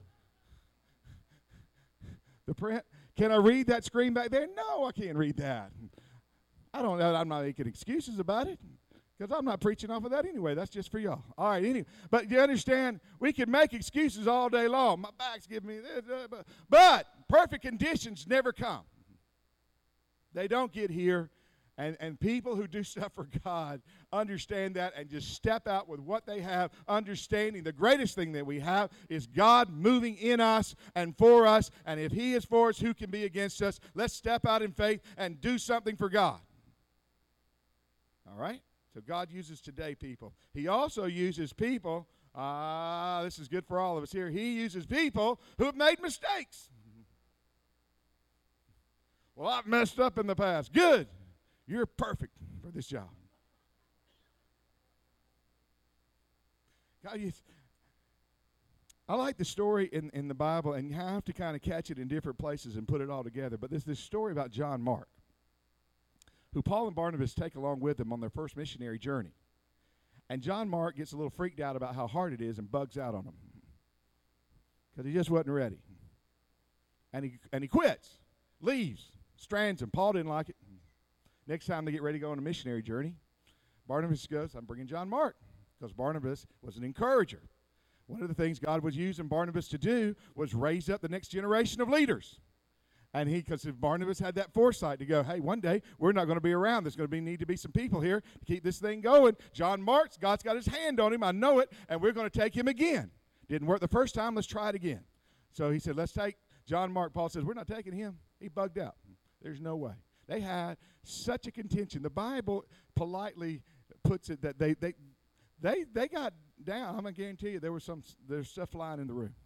The print, can I read that screen back there? No, I can't read that. I don't know. I'm not making excuses about it. Because I'm not preaching off of that anyway. That's just for y'all. All right, anyway. But you understand, we can make excuses all day long. My back's giving me this. But perfect conditions never come. They don't get here. And people who do stuff for God understand that and just step out with what they have, understanding the greatest thing that we have is God moving in us and for us. And if He is for us, who can be against us? Let's step out in faith and do something for God. All right? So God uses today people. He also uses people, this is good for all of us here, He uses people who have made mistakes. Well, I've messed up in the past. Good. You're perfect for this job. God, I like the story in the Bible, and you have to kind of catch it in different places and put it all together. But there's this story about John Mark, who Paul and Barnabas take along with them on their first missionary journey. And John Mark gets a little freaked out about how hard it is and bugs out on them because he just wasn't ready. And he quits, leaves, strands him. Paul didn't like it. Next time they get ready to go on a missionary journey, Barnabas goes, I'm bringing John Mark, because Barnabas was an encourager. One of the things God was using Barnabas to do was raise up the next generation of leaders. And because Barnabas had that foresight to go, hey, one day we're not going to be around. There's going to need to be some people here to keep this thing going. John Mark, God's got His hand on him. I know it. And we're going to take him again. Didn't work the first time. Let's try it again. So he said, let's take John Mark. Paul says, we're not taking him. He bugged out. There's no way. They had such a contention. The Bible politely puts it that they got down. I'm going to guarantee you there's stuff flying in the room.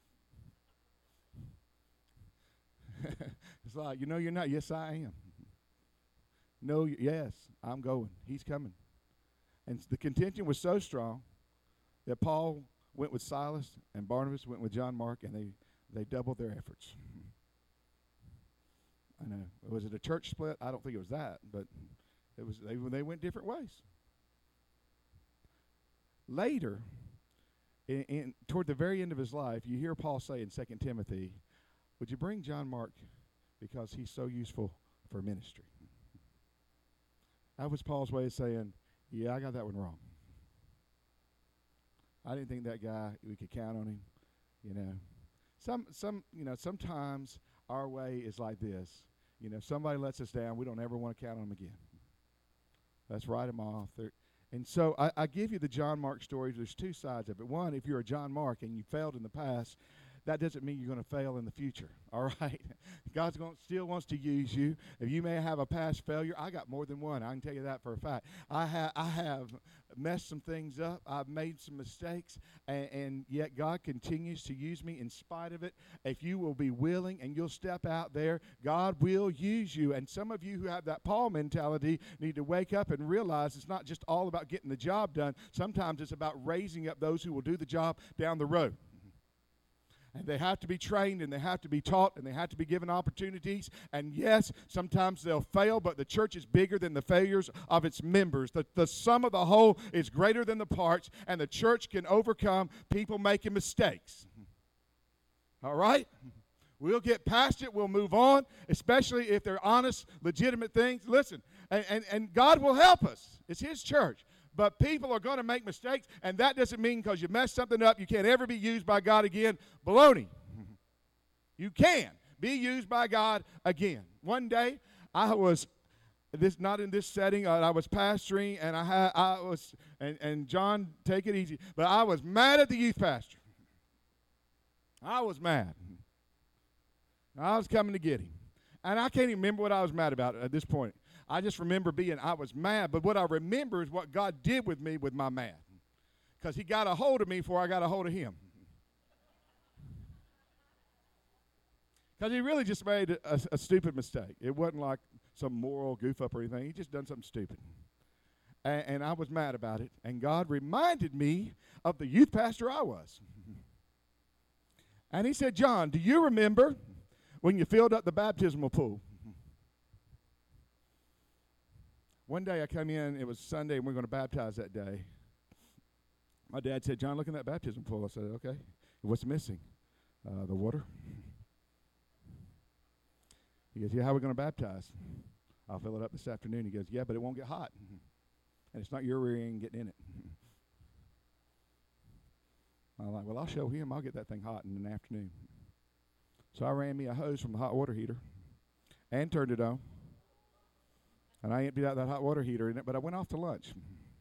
It's like, you're not. Yes, I am. No, yes, I'm going. He's coming. And the contention was so strong that Paul went with Silas and Barnabas went with John Mark, and they doubled their efforts. I know. Was it a church split? I don't think it was that, but it was. They went different ways. Later, toward the very end of his life, you hear Paul say in 2 Timothy, would you bring John Mark because he's so useful for ministry? That was Paul's way of saying, yeah, I got that one wrong. I didn't think that guy, we could count on him. Sometimes our way is like this. If somebody lets us down, we don't ever want to count on them again. Let's write them off. And so I give you the John Mark story. There's two sides of it. One, if you're a John Mark and you failed in the past, that doesn't mean you're going to fail in the future, all right? God still wants to use you. If you may have a past failure, I got more than one. I can tell you that for a fact. I have messed some things up. I've made some mistakes, and yet God continues to use me in spite of it. If you will be willing and you'll step out there, God will use you. And some of you who have that Paul mentality need to wake up and realize it's not just all about getting the job done. Sometimes it's about raising up those who will do the job down the road. And they have to be trained, and they have to be taught, and they have to be given opportunities. And yes, sometimes they'll fail, but the church is bigger than the failures of its members. The sum of the whole is greater than the parts, and the church can overcome people making mistakes. All right? We'll get past it. We'll move on, especially if they're honest, legitimate things. Listen, and God will help us. It's His church. But people are going to make mistakes, and that doesn't mean because you messed something up, you can't ever be used by God again. Baloney. You can be used by God again. One day, I was not in this setting. I was pastoring, and and John, take it easy. But I was mad at the youth pastor. I was mad. I was coming to get him. And I can't even remember what I was mad about at this point. I just remember I was mad, but what I remember is what God did with me with my mad. Because he got a hold of me before I got a hold of him. Because he really just made a stupid mistake. It wasn't like some moral goof up or anything. He just done something stupid. And I was mad about it. And God reminded me of the youth pastor I was. And he said, John, do you remember when you filled up the baptismal pool? One day I come in, it was Sunday, and we are going to baptize that day. My dad said, John, look in that baptismal pool. I said, okay. What's missing? The water. He goes, yeah, how are we going to baptize? I'll fill it up this afternoon. He goes, yeah, but it won't get hot. And it's not your rear end getting in it. I'm like, well, I'll show him. I'll get that thing hot in the afternoon. So I ran me a hose from the hot water heater and turned it on. And I emptied out that hot water heater in it, but I went off to lunch.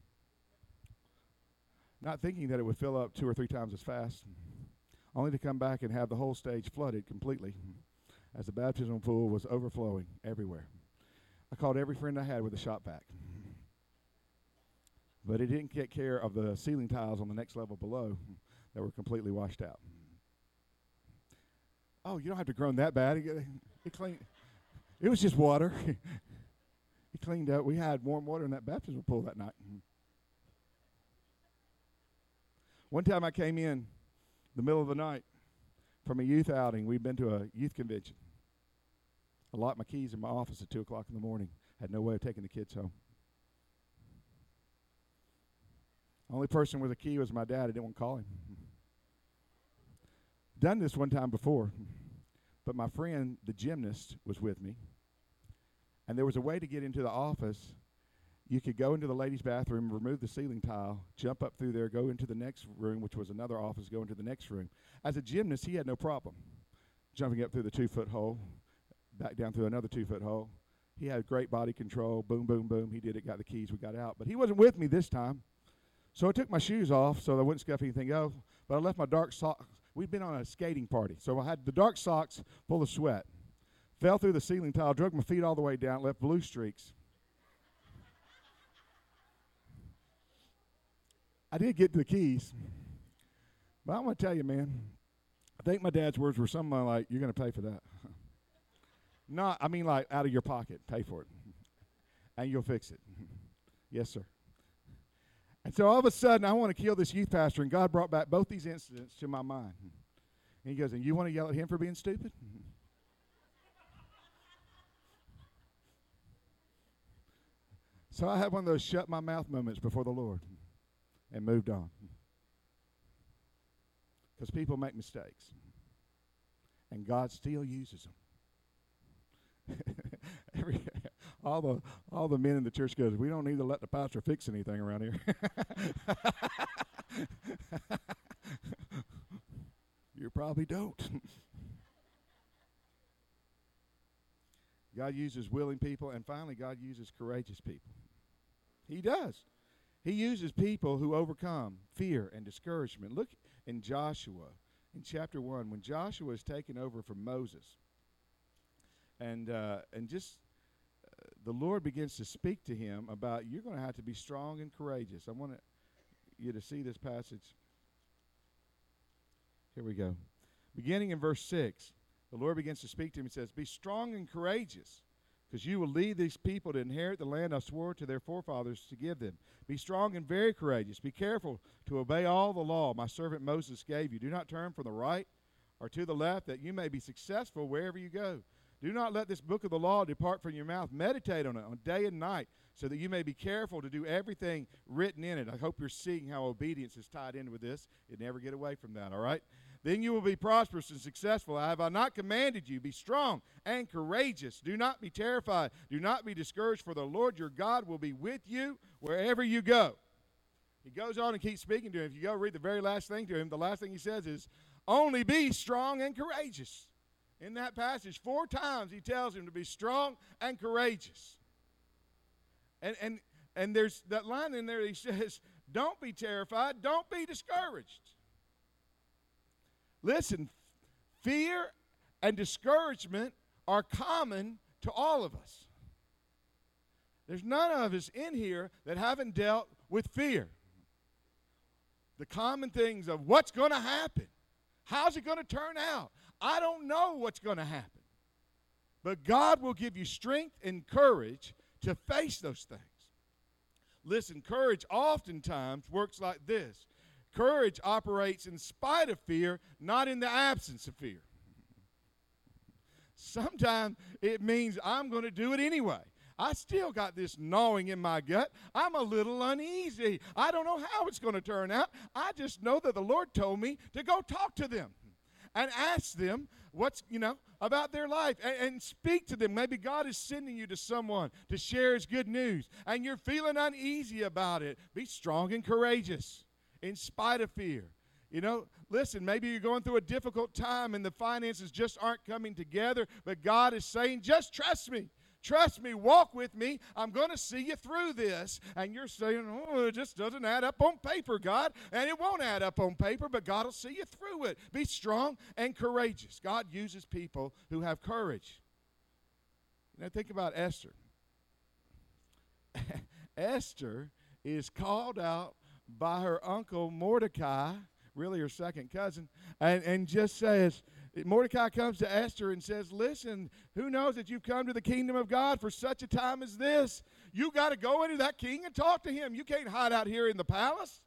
Not thinking that it would fill up 2 or 3 times as fast, only to come back and have the whole stage flooded completely as the baptismal pool was overflowing everywhere. I called every friend I had with a shop vac. But it didn't take care of the ceiling tiles on the next level below that were completely washed out. Oh, you don't have to groan that bad. It cleaned. It was just water. It cleaned up. We had warm water in that baptismal pool that night. One time I came in the middle of the night from a youth outing. We'd been to a youth convention. I locked my keys in my office at 2 o'clock in the morning. Had no way of taking the kids home. Only person with a key was my dad. I didn't want to call him. Done this one time before, but my friend, the gymnast, was with me. And there was a way to get into the office. You could go into the ladies' bathroom, remove the ceiling tile, jump up through there, go into the next room, which was another office, go into the next room. As a gymnast, he had no problem jumping up through the 2-foot hole, back down through another 2-foot hole. He had great body control. Boom, boom, boom. He did it, got the keys, we got out. But he wasn't with me this time. So I took my shoes off so I wouldn't scuff anything up, but I left my dark socks. We'd been on a skating party, so I had the dark socks full of sweat. Fell through the ceiling tile, drug my feet all the way down, left blue streaks. I did get to the keys, but I'm going to tell you, man, I think my dad's words were something like, you're going to pay for that. Not, I mean like out of your pocket, pay for it, and you'll fix it. Yes, sir. And so all of a sudden, I want to kill this youth pastor, and God brought back both these incidents to my mind. And he goes, and you want to yell at him for being stupid? So I had one of those shut my mouth moments before the Lord and moved on. Because people make mistakes, and God still uses them. All the men in the church goes, we don't need to let the pastor fix anything around here. You probably don't. God uses willing people, and finally God uses courageous people. He does. He uses people who overcome fear and discouragement. Look in Joshua in chapter 1 when Joshua is taken over from Moses. And the Lord begins to speak to him about you're going to have to be strong and courageous. I want you to see this passage. Here we go. Beginning in verse 6, the Lord begins to speak to him and says, be strong and courageous, because you will lead these people to inherit the land I swore to their forefathers to give them. Be strong and very courageous. Be careful to obey all the law my servant Moses gave you. Do not turn from the right or to the left, that you may be successful wherever you go. Do not let this book of the law depart from your mouth. Meditate on it on day and night, so that you may be careful to do everything written in it. I hope you're seeing how obedience is tied in with this. You never get away from that, all right? Then you will be prosperous and successful. Have I not commanded you? Be strong and courageous. Do not be terrified. Do not be discouraged, for the Lord your God will be with you wherever you go. He goes on and keeps speaking to him. If you go read the very last thing to him, the last thing he says is, only be strong and courageous. In that passage, 4 times he tells him to be strong and courageous. And there's that line in there that he says, don't be terrified, don't be discouraged. Listen, fear and discouragement are common to all of us. There's none of us in here that haven't dealt with fear. The common things of what's going to happen. How's it going to turn out? I don't know what's going to happen. But God will give you strength and courage to face those things. Listen, courage oftentimes works like this. Courage operates in spite of fear, not in the absence of fear. Sometimes it means I'm going to do it anyway. I still got this gnawing in my gut. I'm a little uneasy. I don't know how it's going to turn out. I just know that the Lord told me to go talk to them and ask them what's, about their life and speak to them. Maybe God is sending you to someone to share his good news, and you're feeling uneasy about it. Be strong and courageous in spite of fear. Listen, maybe you're going through a difficult time and the finances just aren't coming together, but God is saying, just trust me. Trust me, walk with me. I'm going to see you through this. And you're saying, it just doesn't add up on paper, God. And it won't add up on paper, but God will see you through it. Be strong and courageous. God uses people who have courage. Think about Esther. Esther is called out by her uncle Mordecai, really her second cousin, and just says, Mordecai comes to Esther and says, listen, who knows that you've come to the kingdom of God for such a time as this? You got to go into that king and talk to him. You can't hide out here in the palace.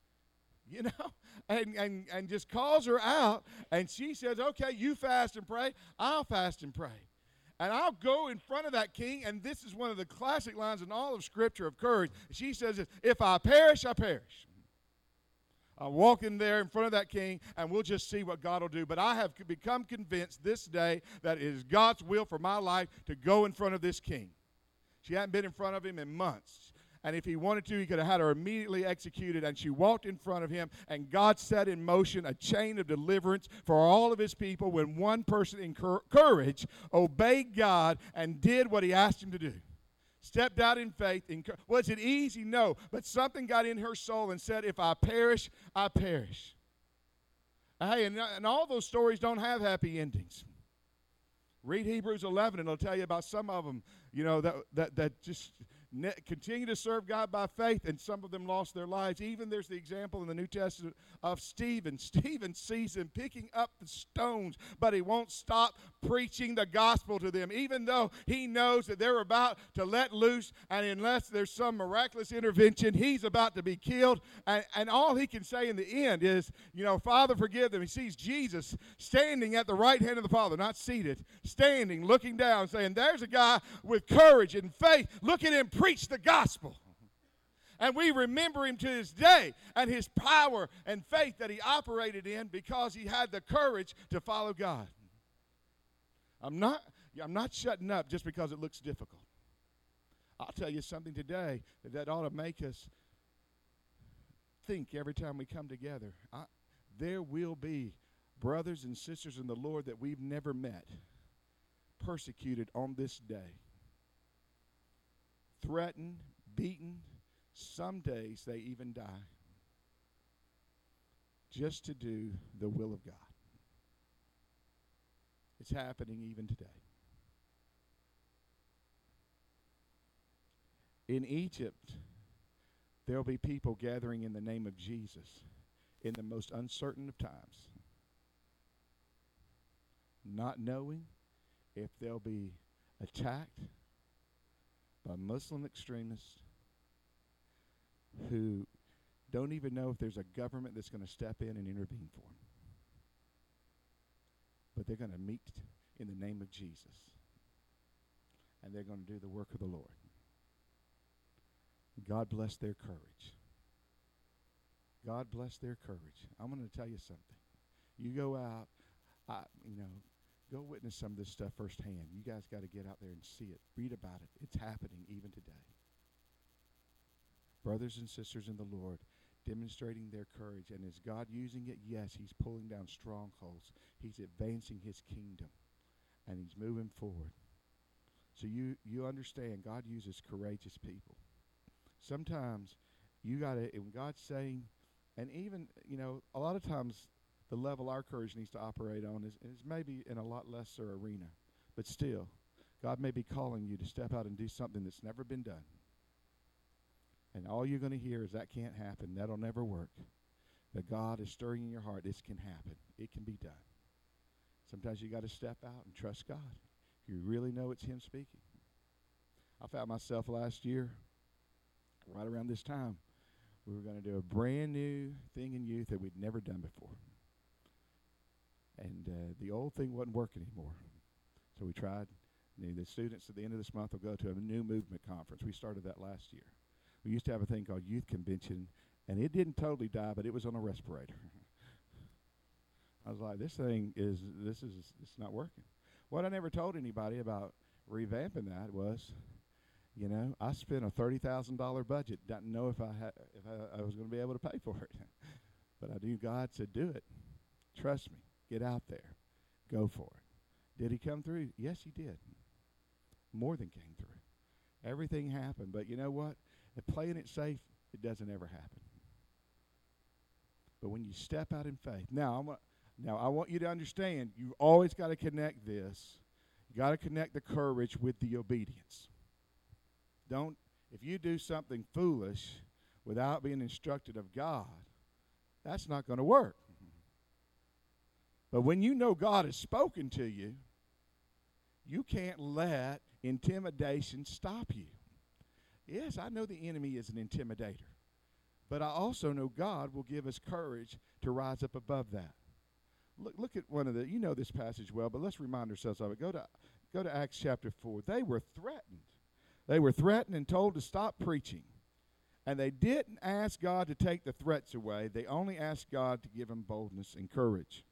And just calls her out, and she says, okay, you fast and pray, I'll fast and pray. And I'll go in front of that king, and this is one of the classic lines in all of Scripture of courage. She says, if I perish, I perish. I'll walk in there in front of that king, and we'll just see what God will do. But I have become convinced this day that it is God's will for my life to go in front of this king. She hadn't been in front of him in months. And if he wanted to, he could have had her immediately executed. And she walked in front of him, and God set in motion a chain of deliverance for all of his people when one person in courage obeyed God and did what he asked him to do. Stepped out in faith. Was it easy? No. But something got in her soul and said, if I perish, I perish. Hey, and all those stories don't have happy endings. Read Hebrews 11, and it'll tell you about some of them, that just continue to serve God by faith, and some of them lost their lives. Even there's the example in the New Testament of Stephen. Stephen sees him picking up the stones, but he won't stop preaching the gospel to them, even though he knows that they're about to let loose, and unless there's some miraculous intervention, he's about to be killed. And all he can say in the end is, Father, forgive them. He sees Jesus standing at the right hand of the Father, not seated, standing, looking down, saying, there's a guy with courage and faith. Look at him preach the gospel. And we remember him to this day and his power and faith that he operated in because he had the courage to follow God. I'm not shutting up just because it looks difficult. I'll tell you something today that ought to make us think every time we come together. There will be brothers and sisters in the Lord that we've never met persecuted on this day. Threatened, beaten, some days they even die just to do the will of God. It's happening even today. In Egypt, there will be people gathering in the name of Jesus in the most uncertain of times, not knowing if they'll be attacked by Muslim extremists who don't even know if there's a government that's going to step in and intervene for them. But they're going to meet in the name of Jesus, and they're going to do the work of the Lord. God bless their courage. God bless their courage. I'm going to tell you something. You go out, go witness some of this stuff firsthand. You guys got to get out there and see it. Read about it. It's happening even today. Brothers and sisters in the Lord demonstrating their courage. And is God using it? Yes, he's pulling down strongholds. He's advancing his kingdom. And he's moving forward. So you understand, God uses courageous people. Sometimes you got to, when God's saying, and even, a lot of times the level our courage needs to operate on is maybe in a lot lesser arena. But still, God may be calling you to step out and do something that's never been done. And all you're going to hear is that can't happen. That'll never work. But God is stirring in your heart. This can happen. It can be done. Sometimes you got to step out and trust God. If you really know it's Him speaking. I found myself last year, right around this time, we were going to do a brand new thing in youth that we'd never done before. And the old thing wasn't working anymore. So we tried. The students at the end of this month will go to a new movement conference. We started that last year. We used to have a thing called Youth Convention, and it didn't totally die, but it was on a respirator. I was like, this is not working. What I never told anybody about revamping that was, I spent a $30,000 budget. Didn't know if I was going to be able to pay for it. But I knew God said, do it. Trust me. Get out there. Go for it. Did He come through? Yes, He did. More than came through. Everything happened. But you know what? If playing it safe, it doesn't ever happen. But when you step out in faith. Now I want you to understand, you've always got to connect this. You got to connect the courage with the obedience. If you do something foolish without being instructed of God, that's not going to work. But when you know God has spoken to you, you can't let intimidation stop you. Yes, I know the enemy is an intimidator, but I also know God will give us courage to rise up above that. Look at one of the, this passage well, but let's remind ourselves of it. Go to Acts chapter 4. They were threatened. They were threatened and told to stop preaching. And they didn't ask God to take the threats away. They only asked God to give them boldness and courage.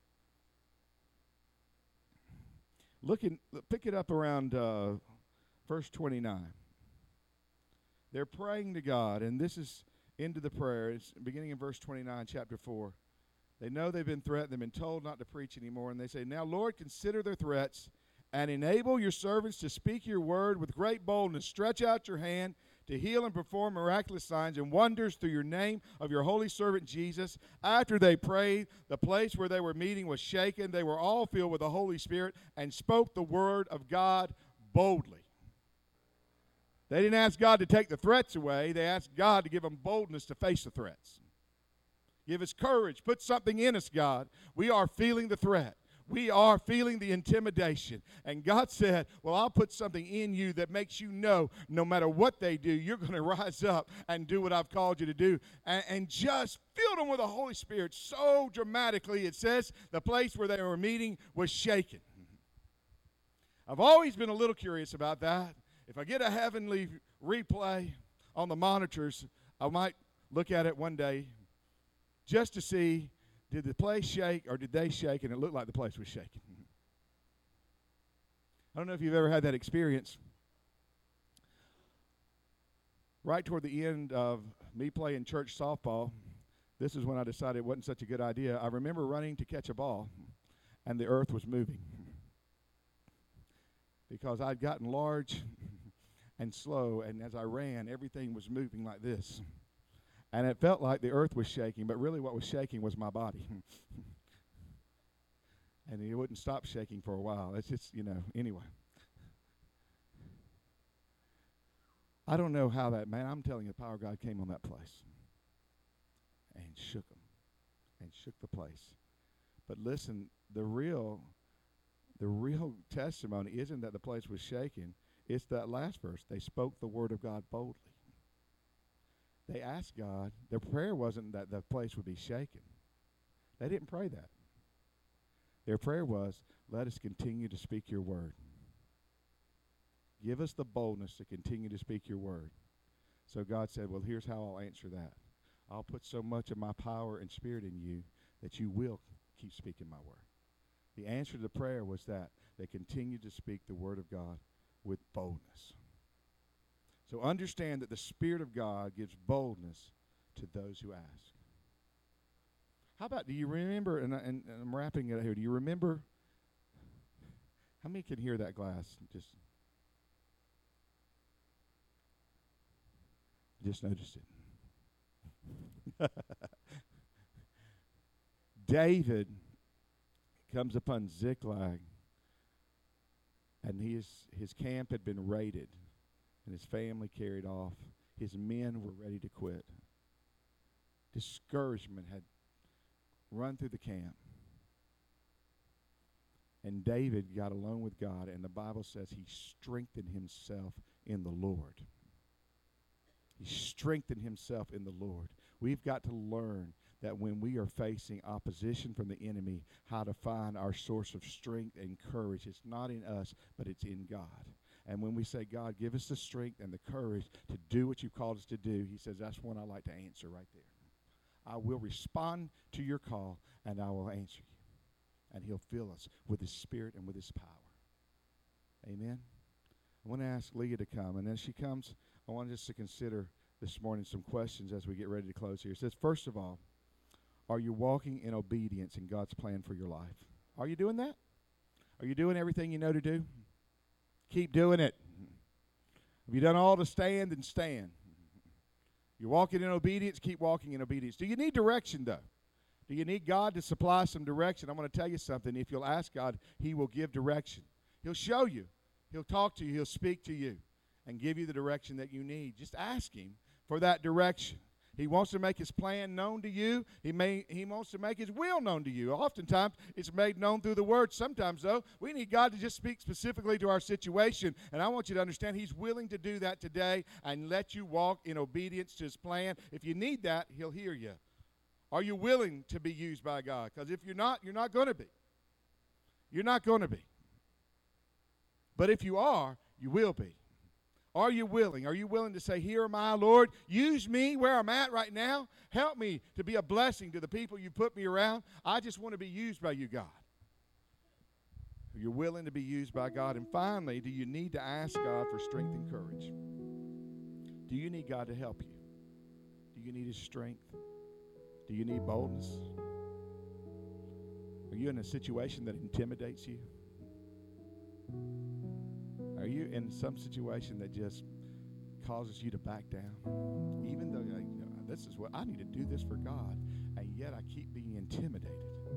Pick it up around verse 29. They're praying to God, and this is into the prayer. It's beginning in verse 29, chapter 4. They know they've been threatened. They've been told not to preach anymore, and they say, now, Lord, consider their threats and enable your servants to speak your word with great boldness. Stretch out your hand to heal and perform miraculous signs and wonders through your name of your holy servant Jesus. After they prayed, the place where they were meeting was shaken. They were all filled with the Holy Spirit and spoke the word of God boldly. They didn't ask God to take the threats away. They asked God to give them boldness to face the threats. Give us courage. Put something in us, God. We are feeling the threat. We are feeling the intimidation. And God said, well, I'll put something in you that makes you know no matter what they do, you're going to rise up and do what I've called you to do. And just fill them with the Holy Spirit so dramatically. It says the place where they were meeting was shaken. I've always been a little curious about that. If I get a heavenly replay on the monitors, I might look at it one day just to see, did the place shake or did they shake? And it looked like the place was shaking. I don't know if you've ever had that experience. Right toward the end of me playing church softball, this is when I decided it wasn't such a good idea. I remember running to catch a ball, and the earth was moving. Because I'd gotten large and slow, and as I ran, everything was moving like this. And it felt like the earth was shaking, but really what was shaking was my body. And it wouldn't stop shaking for a while. It's just, anyway. I don't know how that, man, I'm telling you, the power of God came on that place and shook them and shook the place. But listen, the real testimony isn't that the place was shaking. It's that last verse. They spoke the word of God boldly. They asked God. Their prayer wasn't that the place would be shaken. They didn't pray that. Their prayer was, let us continue to speak your word. Give us the boldness to continue to speak your word. So God said, well, here's how I'll answer that. I'll put so much of my power and spirit in you that you will keep speaking my word. The answer to the prayer was that they continued to speak the word of God with boldness. So understand that the Spirit of God gives boldness to those who ask. How about, do you remember, and I'm wrapping it up here, do you remember, how many can hear that glass? Just noticed it. David comes upon Ziklag, and his camp had been raided, and his family carried off. His men were ready to quit. Discouragement had run through the camp. And David got alone with God, and the Bible says he strengthened himself in the Lord. He strengthened himself in the Lord. We've got to learn that when we are facing opposition from the enemy, how to find our source of strength and courage. It's not in us, but it's in God. And when we say, God, give us the strength and the courage to do what you've called us to do, he says, that's when I like to answer right there. I will respond to your call, and I will answer you. And he'll fill us with his Spirit and with his power. Amen. I want to ask Leah to come. And as she comes, I want us to consider this morning some questions as we get ready to close here. It says, first of all, are you walking in obedience in God's plan for your life? Are you doing that? Are you doing everything you know to do? Keep doing it. Have you done all to stand? Then stand. You're walking in obedience, keep walking in obedience. Do you need direction, though? Do you need God to supply some direction? I'm going to tell you something. If you'll ask God, he will give direction. He'll show you. He'll talk to you. He'll speak to you and give you the direction that you need. Just ask him for that direction. He wants to make his plan known to you. He wants to make his will known to you. Oftentimes, it's made known through the word. Sometimes, though, we need God to just speak specifically to our situation. And I want you to understand he's willing to do that today and let you walk in obedience to his plan. If you need that, he'll hear you. Are you willing to be used by God? Because if you're not going to be. You're not going to be. But if you are, you will be. Are you willing? Are you willing to say, here am I, Lord. Use me where I'm at right now. Help me to be a blessing to the people you put me around. I just want to be used by you, God. You're willing to be used by God. And finally, do you need to ask God for strength and courage? Do you need God to help you? Do you need his strength? Do you need boldness? Are you in a situation that intimidates you? Are you in some situation that just causes you to back down? Even though this is what I need to do this for God, and yet I keep being intimidated.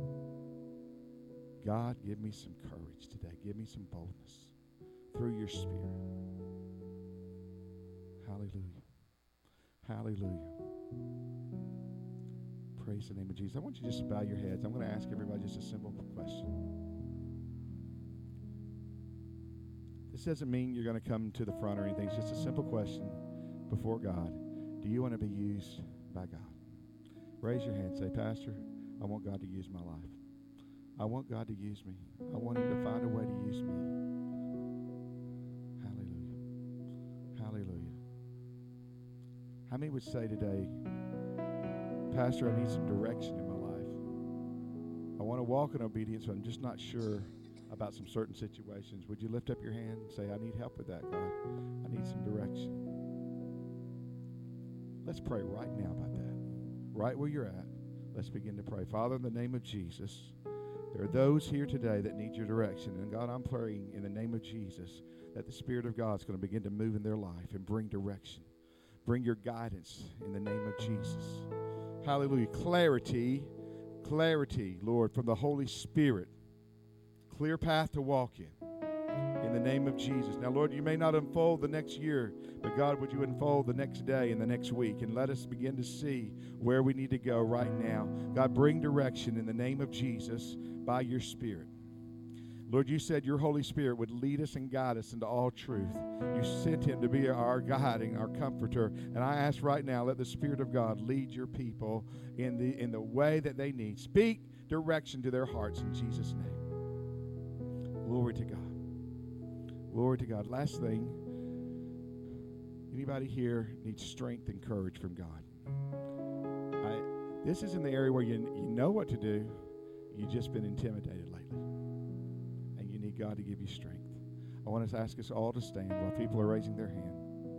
God, give me some courage today. Give me some boldness through your Spirit. Hallelujah. Hallelujah. Praise the name of Jesus. I want you to just bow your heads. I'm going to ask everybody just a simple question. This doesn't mean you're going to come to the front or anything. It's just a simple question before God. Do you want to be used by God? Raise your hand. Say, Pastor, I want God to use my life. I want God to use me. I want him to find a way to use me. Hallelujah. Hallelujah. How many would say today, Pastor, I need some direction in my life. I want to walk in obedience, but I'm just not sure about some certain situations. Would you lift up your hand and say, I need help with that, God. I need some direction. Let's pray right now about that. Right where you're at, let's begin to pray. Father, in the name of Jesus, there are those here today that need your direction. And God, I'm praying in the name of Jesus that the Spirit of God is going to begin to move in their life and bring direction. Bring your guidance in the name of Jesus. Hallelujah. Clarity, Lord, from the Holy Spirit. Clear path to walk in the name of Jesus. Now, Lord, you may not unfold the next year, but God, would you unfold the next day and the next week and let us begin to see where we need to go right now. God, bring direction in the name of Jesus by your Spirit. Lord, you said your Holy Spirit would lead us and guide us into all truth. You sent him to be our guiding, our comforter. And I ask right now, let the Spirit of God lead your people in the way that they need. Speak direction to their hearts in Jesus' name. Glory to God. Glory to God. Last thing, anybody here needs strength and courage from God? This is in the area where you know what to do. You've just been intimidated lately. And you need God to give you strength. I want to ask us all to stand while people are raising their hand.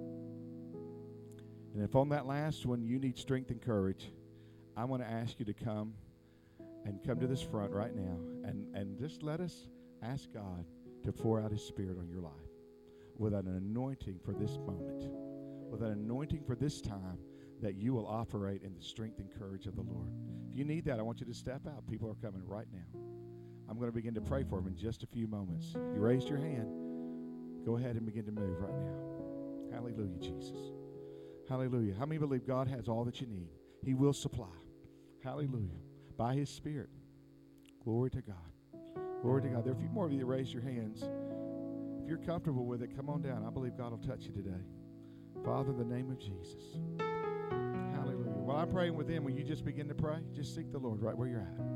And if on that last one you need strength and courage, I want to ask you to come to this front right now and just let us ask God to pour out his Spirit on your life with an anointing for this moment, with an anointing for this time, that you will operate in the strength and courage of the Lord. If you need that, I want you to step out. People are coming right now. I'm going to begin to pray for them in just a few moments. You raised your hand. Go ahead and begin to move right now. Hallelujah, Jesus. Hallelujah. How many believe God has all that you need? He will supply. Hallelujah. By His Spirit. Glory to God. Glory to God. There are a few more of you that raised your hands. If you're comfortable with it, come on down. I believe God will touch you today. Father, in the name of Jesus. Hallelujah. While I'm praying with them, will you just begin to pray? Just seek the Lord right where you're at.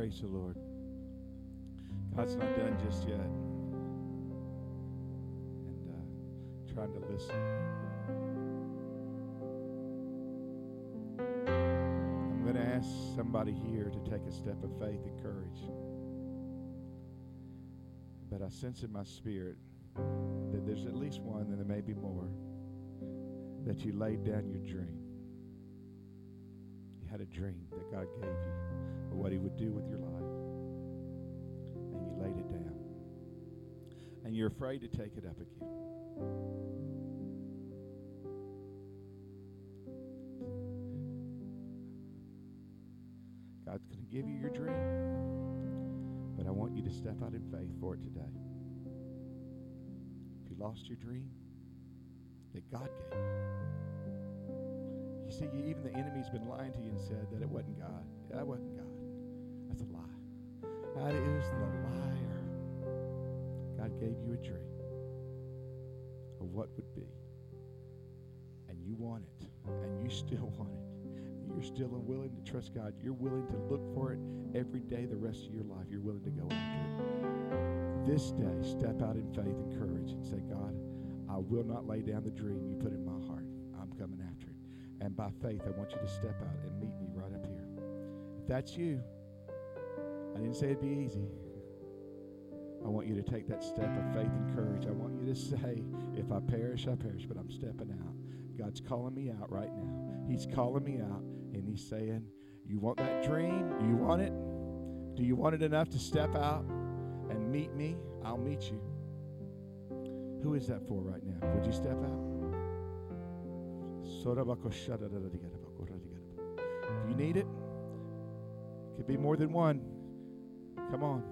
Praise the Lord. God's not done just yet. And trying to listen. I'm going to ask somebody here to take a step of faith and courage. But I sense in my spirit that there's at least one, and there may be more, that you laid down your dream. You had a dream that God gave you of what He would do with your life. And you laid it down. And you're afraid to take it up again. God's going to give you your dream, but I want you to step out in faith for it today. If you lost your dream that God gave you see, even the enemy's been lying to you and said that it wasn't God. That wasn't God. That's a lie. That is the liar. God gave you a dream of what would be, and you want it, and you still want it. You're still willing to trust God. You're willing to look for it every day the rest of your life. You're willing to go after it. This day, step out in faith and courage and say, God, I will not lay down the dream you put in my heart. I'm coming after it. And by faith, I want you to step out and meet me right up here. If that's you, I didn't say it'd be easy. I want you to take that step of faith and courage. I want you to say, if I perish, I perish, but I'm stepping out. God's calling me out right now. He's calling me out, and He's saying, you want that dream? Do you want it? Do you want it enough to step out and meet me? I'll meet you. Who is that for right now? Would you step out? If you need it, could be more than one. Come on.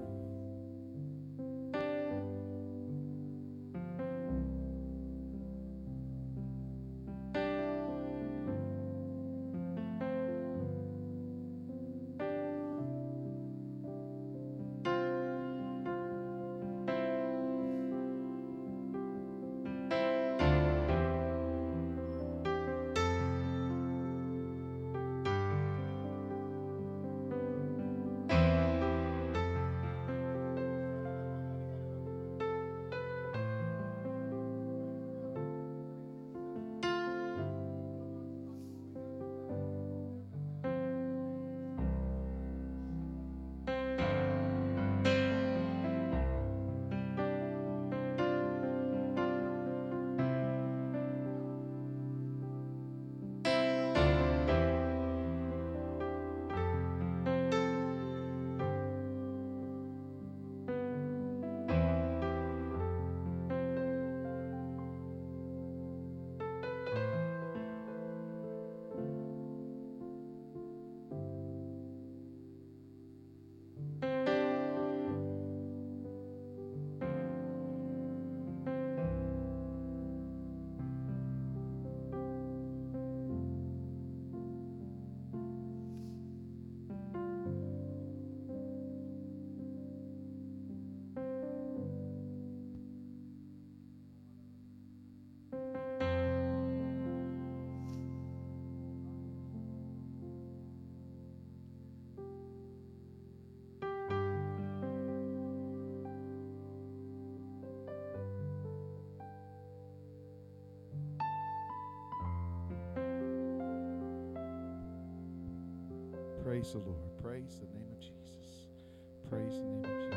Praise the Lord. Praise the name of Jesus. Praise the name of Jesus.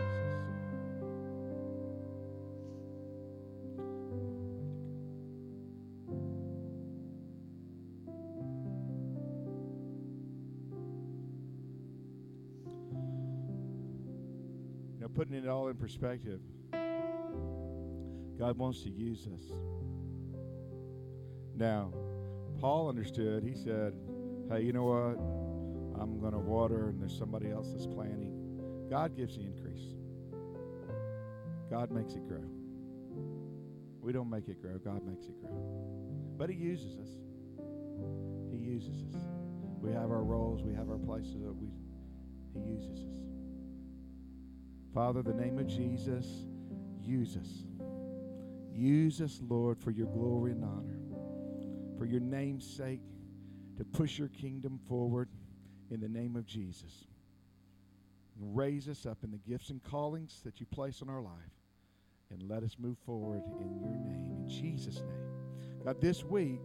You know, putting it all in perspective, God wants to use us. Now, Paul understood. He said, hey, you know what? I'm going to water, and there's somebody else that's planting. God gives the increase. God makes it grow. We don't make it grow. God makes it grow. But He uses us. He uses us. We have our roles. We have our places that He uses us. Father, in the name of Jesus, use us. Use us, Lord, for your glory and honor. For your name's sake, to push your kingdom forward. In the name of Jesus. Raise us up in the gifts and callings that you place on our life. And let us move forward in your name, in Jesus' name. God, this week,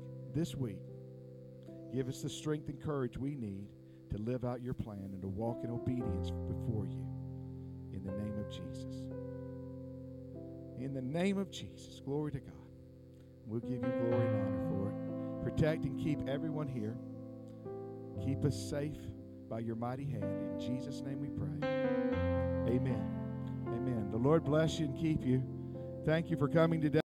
give us the strength and courage we need to live out your plan and to walk in obedience before you. In the name of Jesus. In the name of Jesus. Glory to God. We'll give you glory and honor for it. Protect and keep everyone here. Keep us safe by your mighty hand. In Jesus' name we pray. Amen. Amen. The Lord bless you and keep you. Thank you for coming today.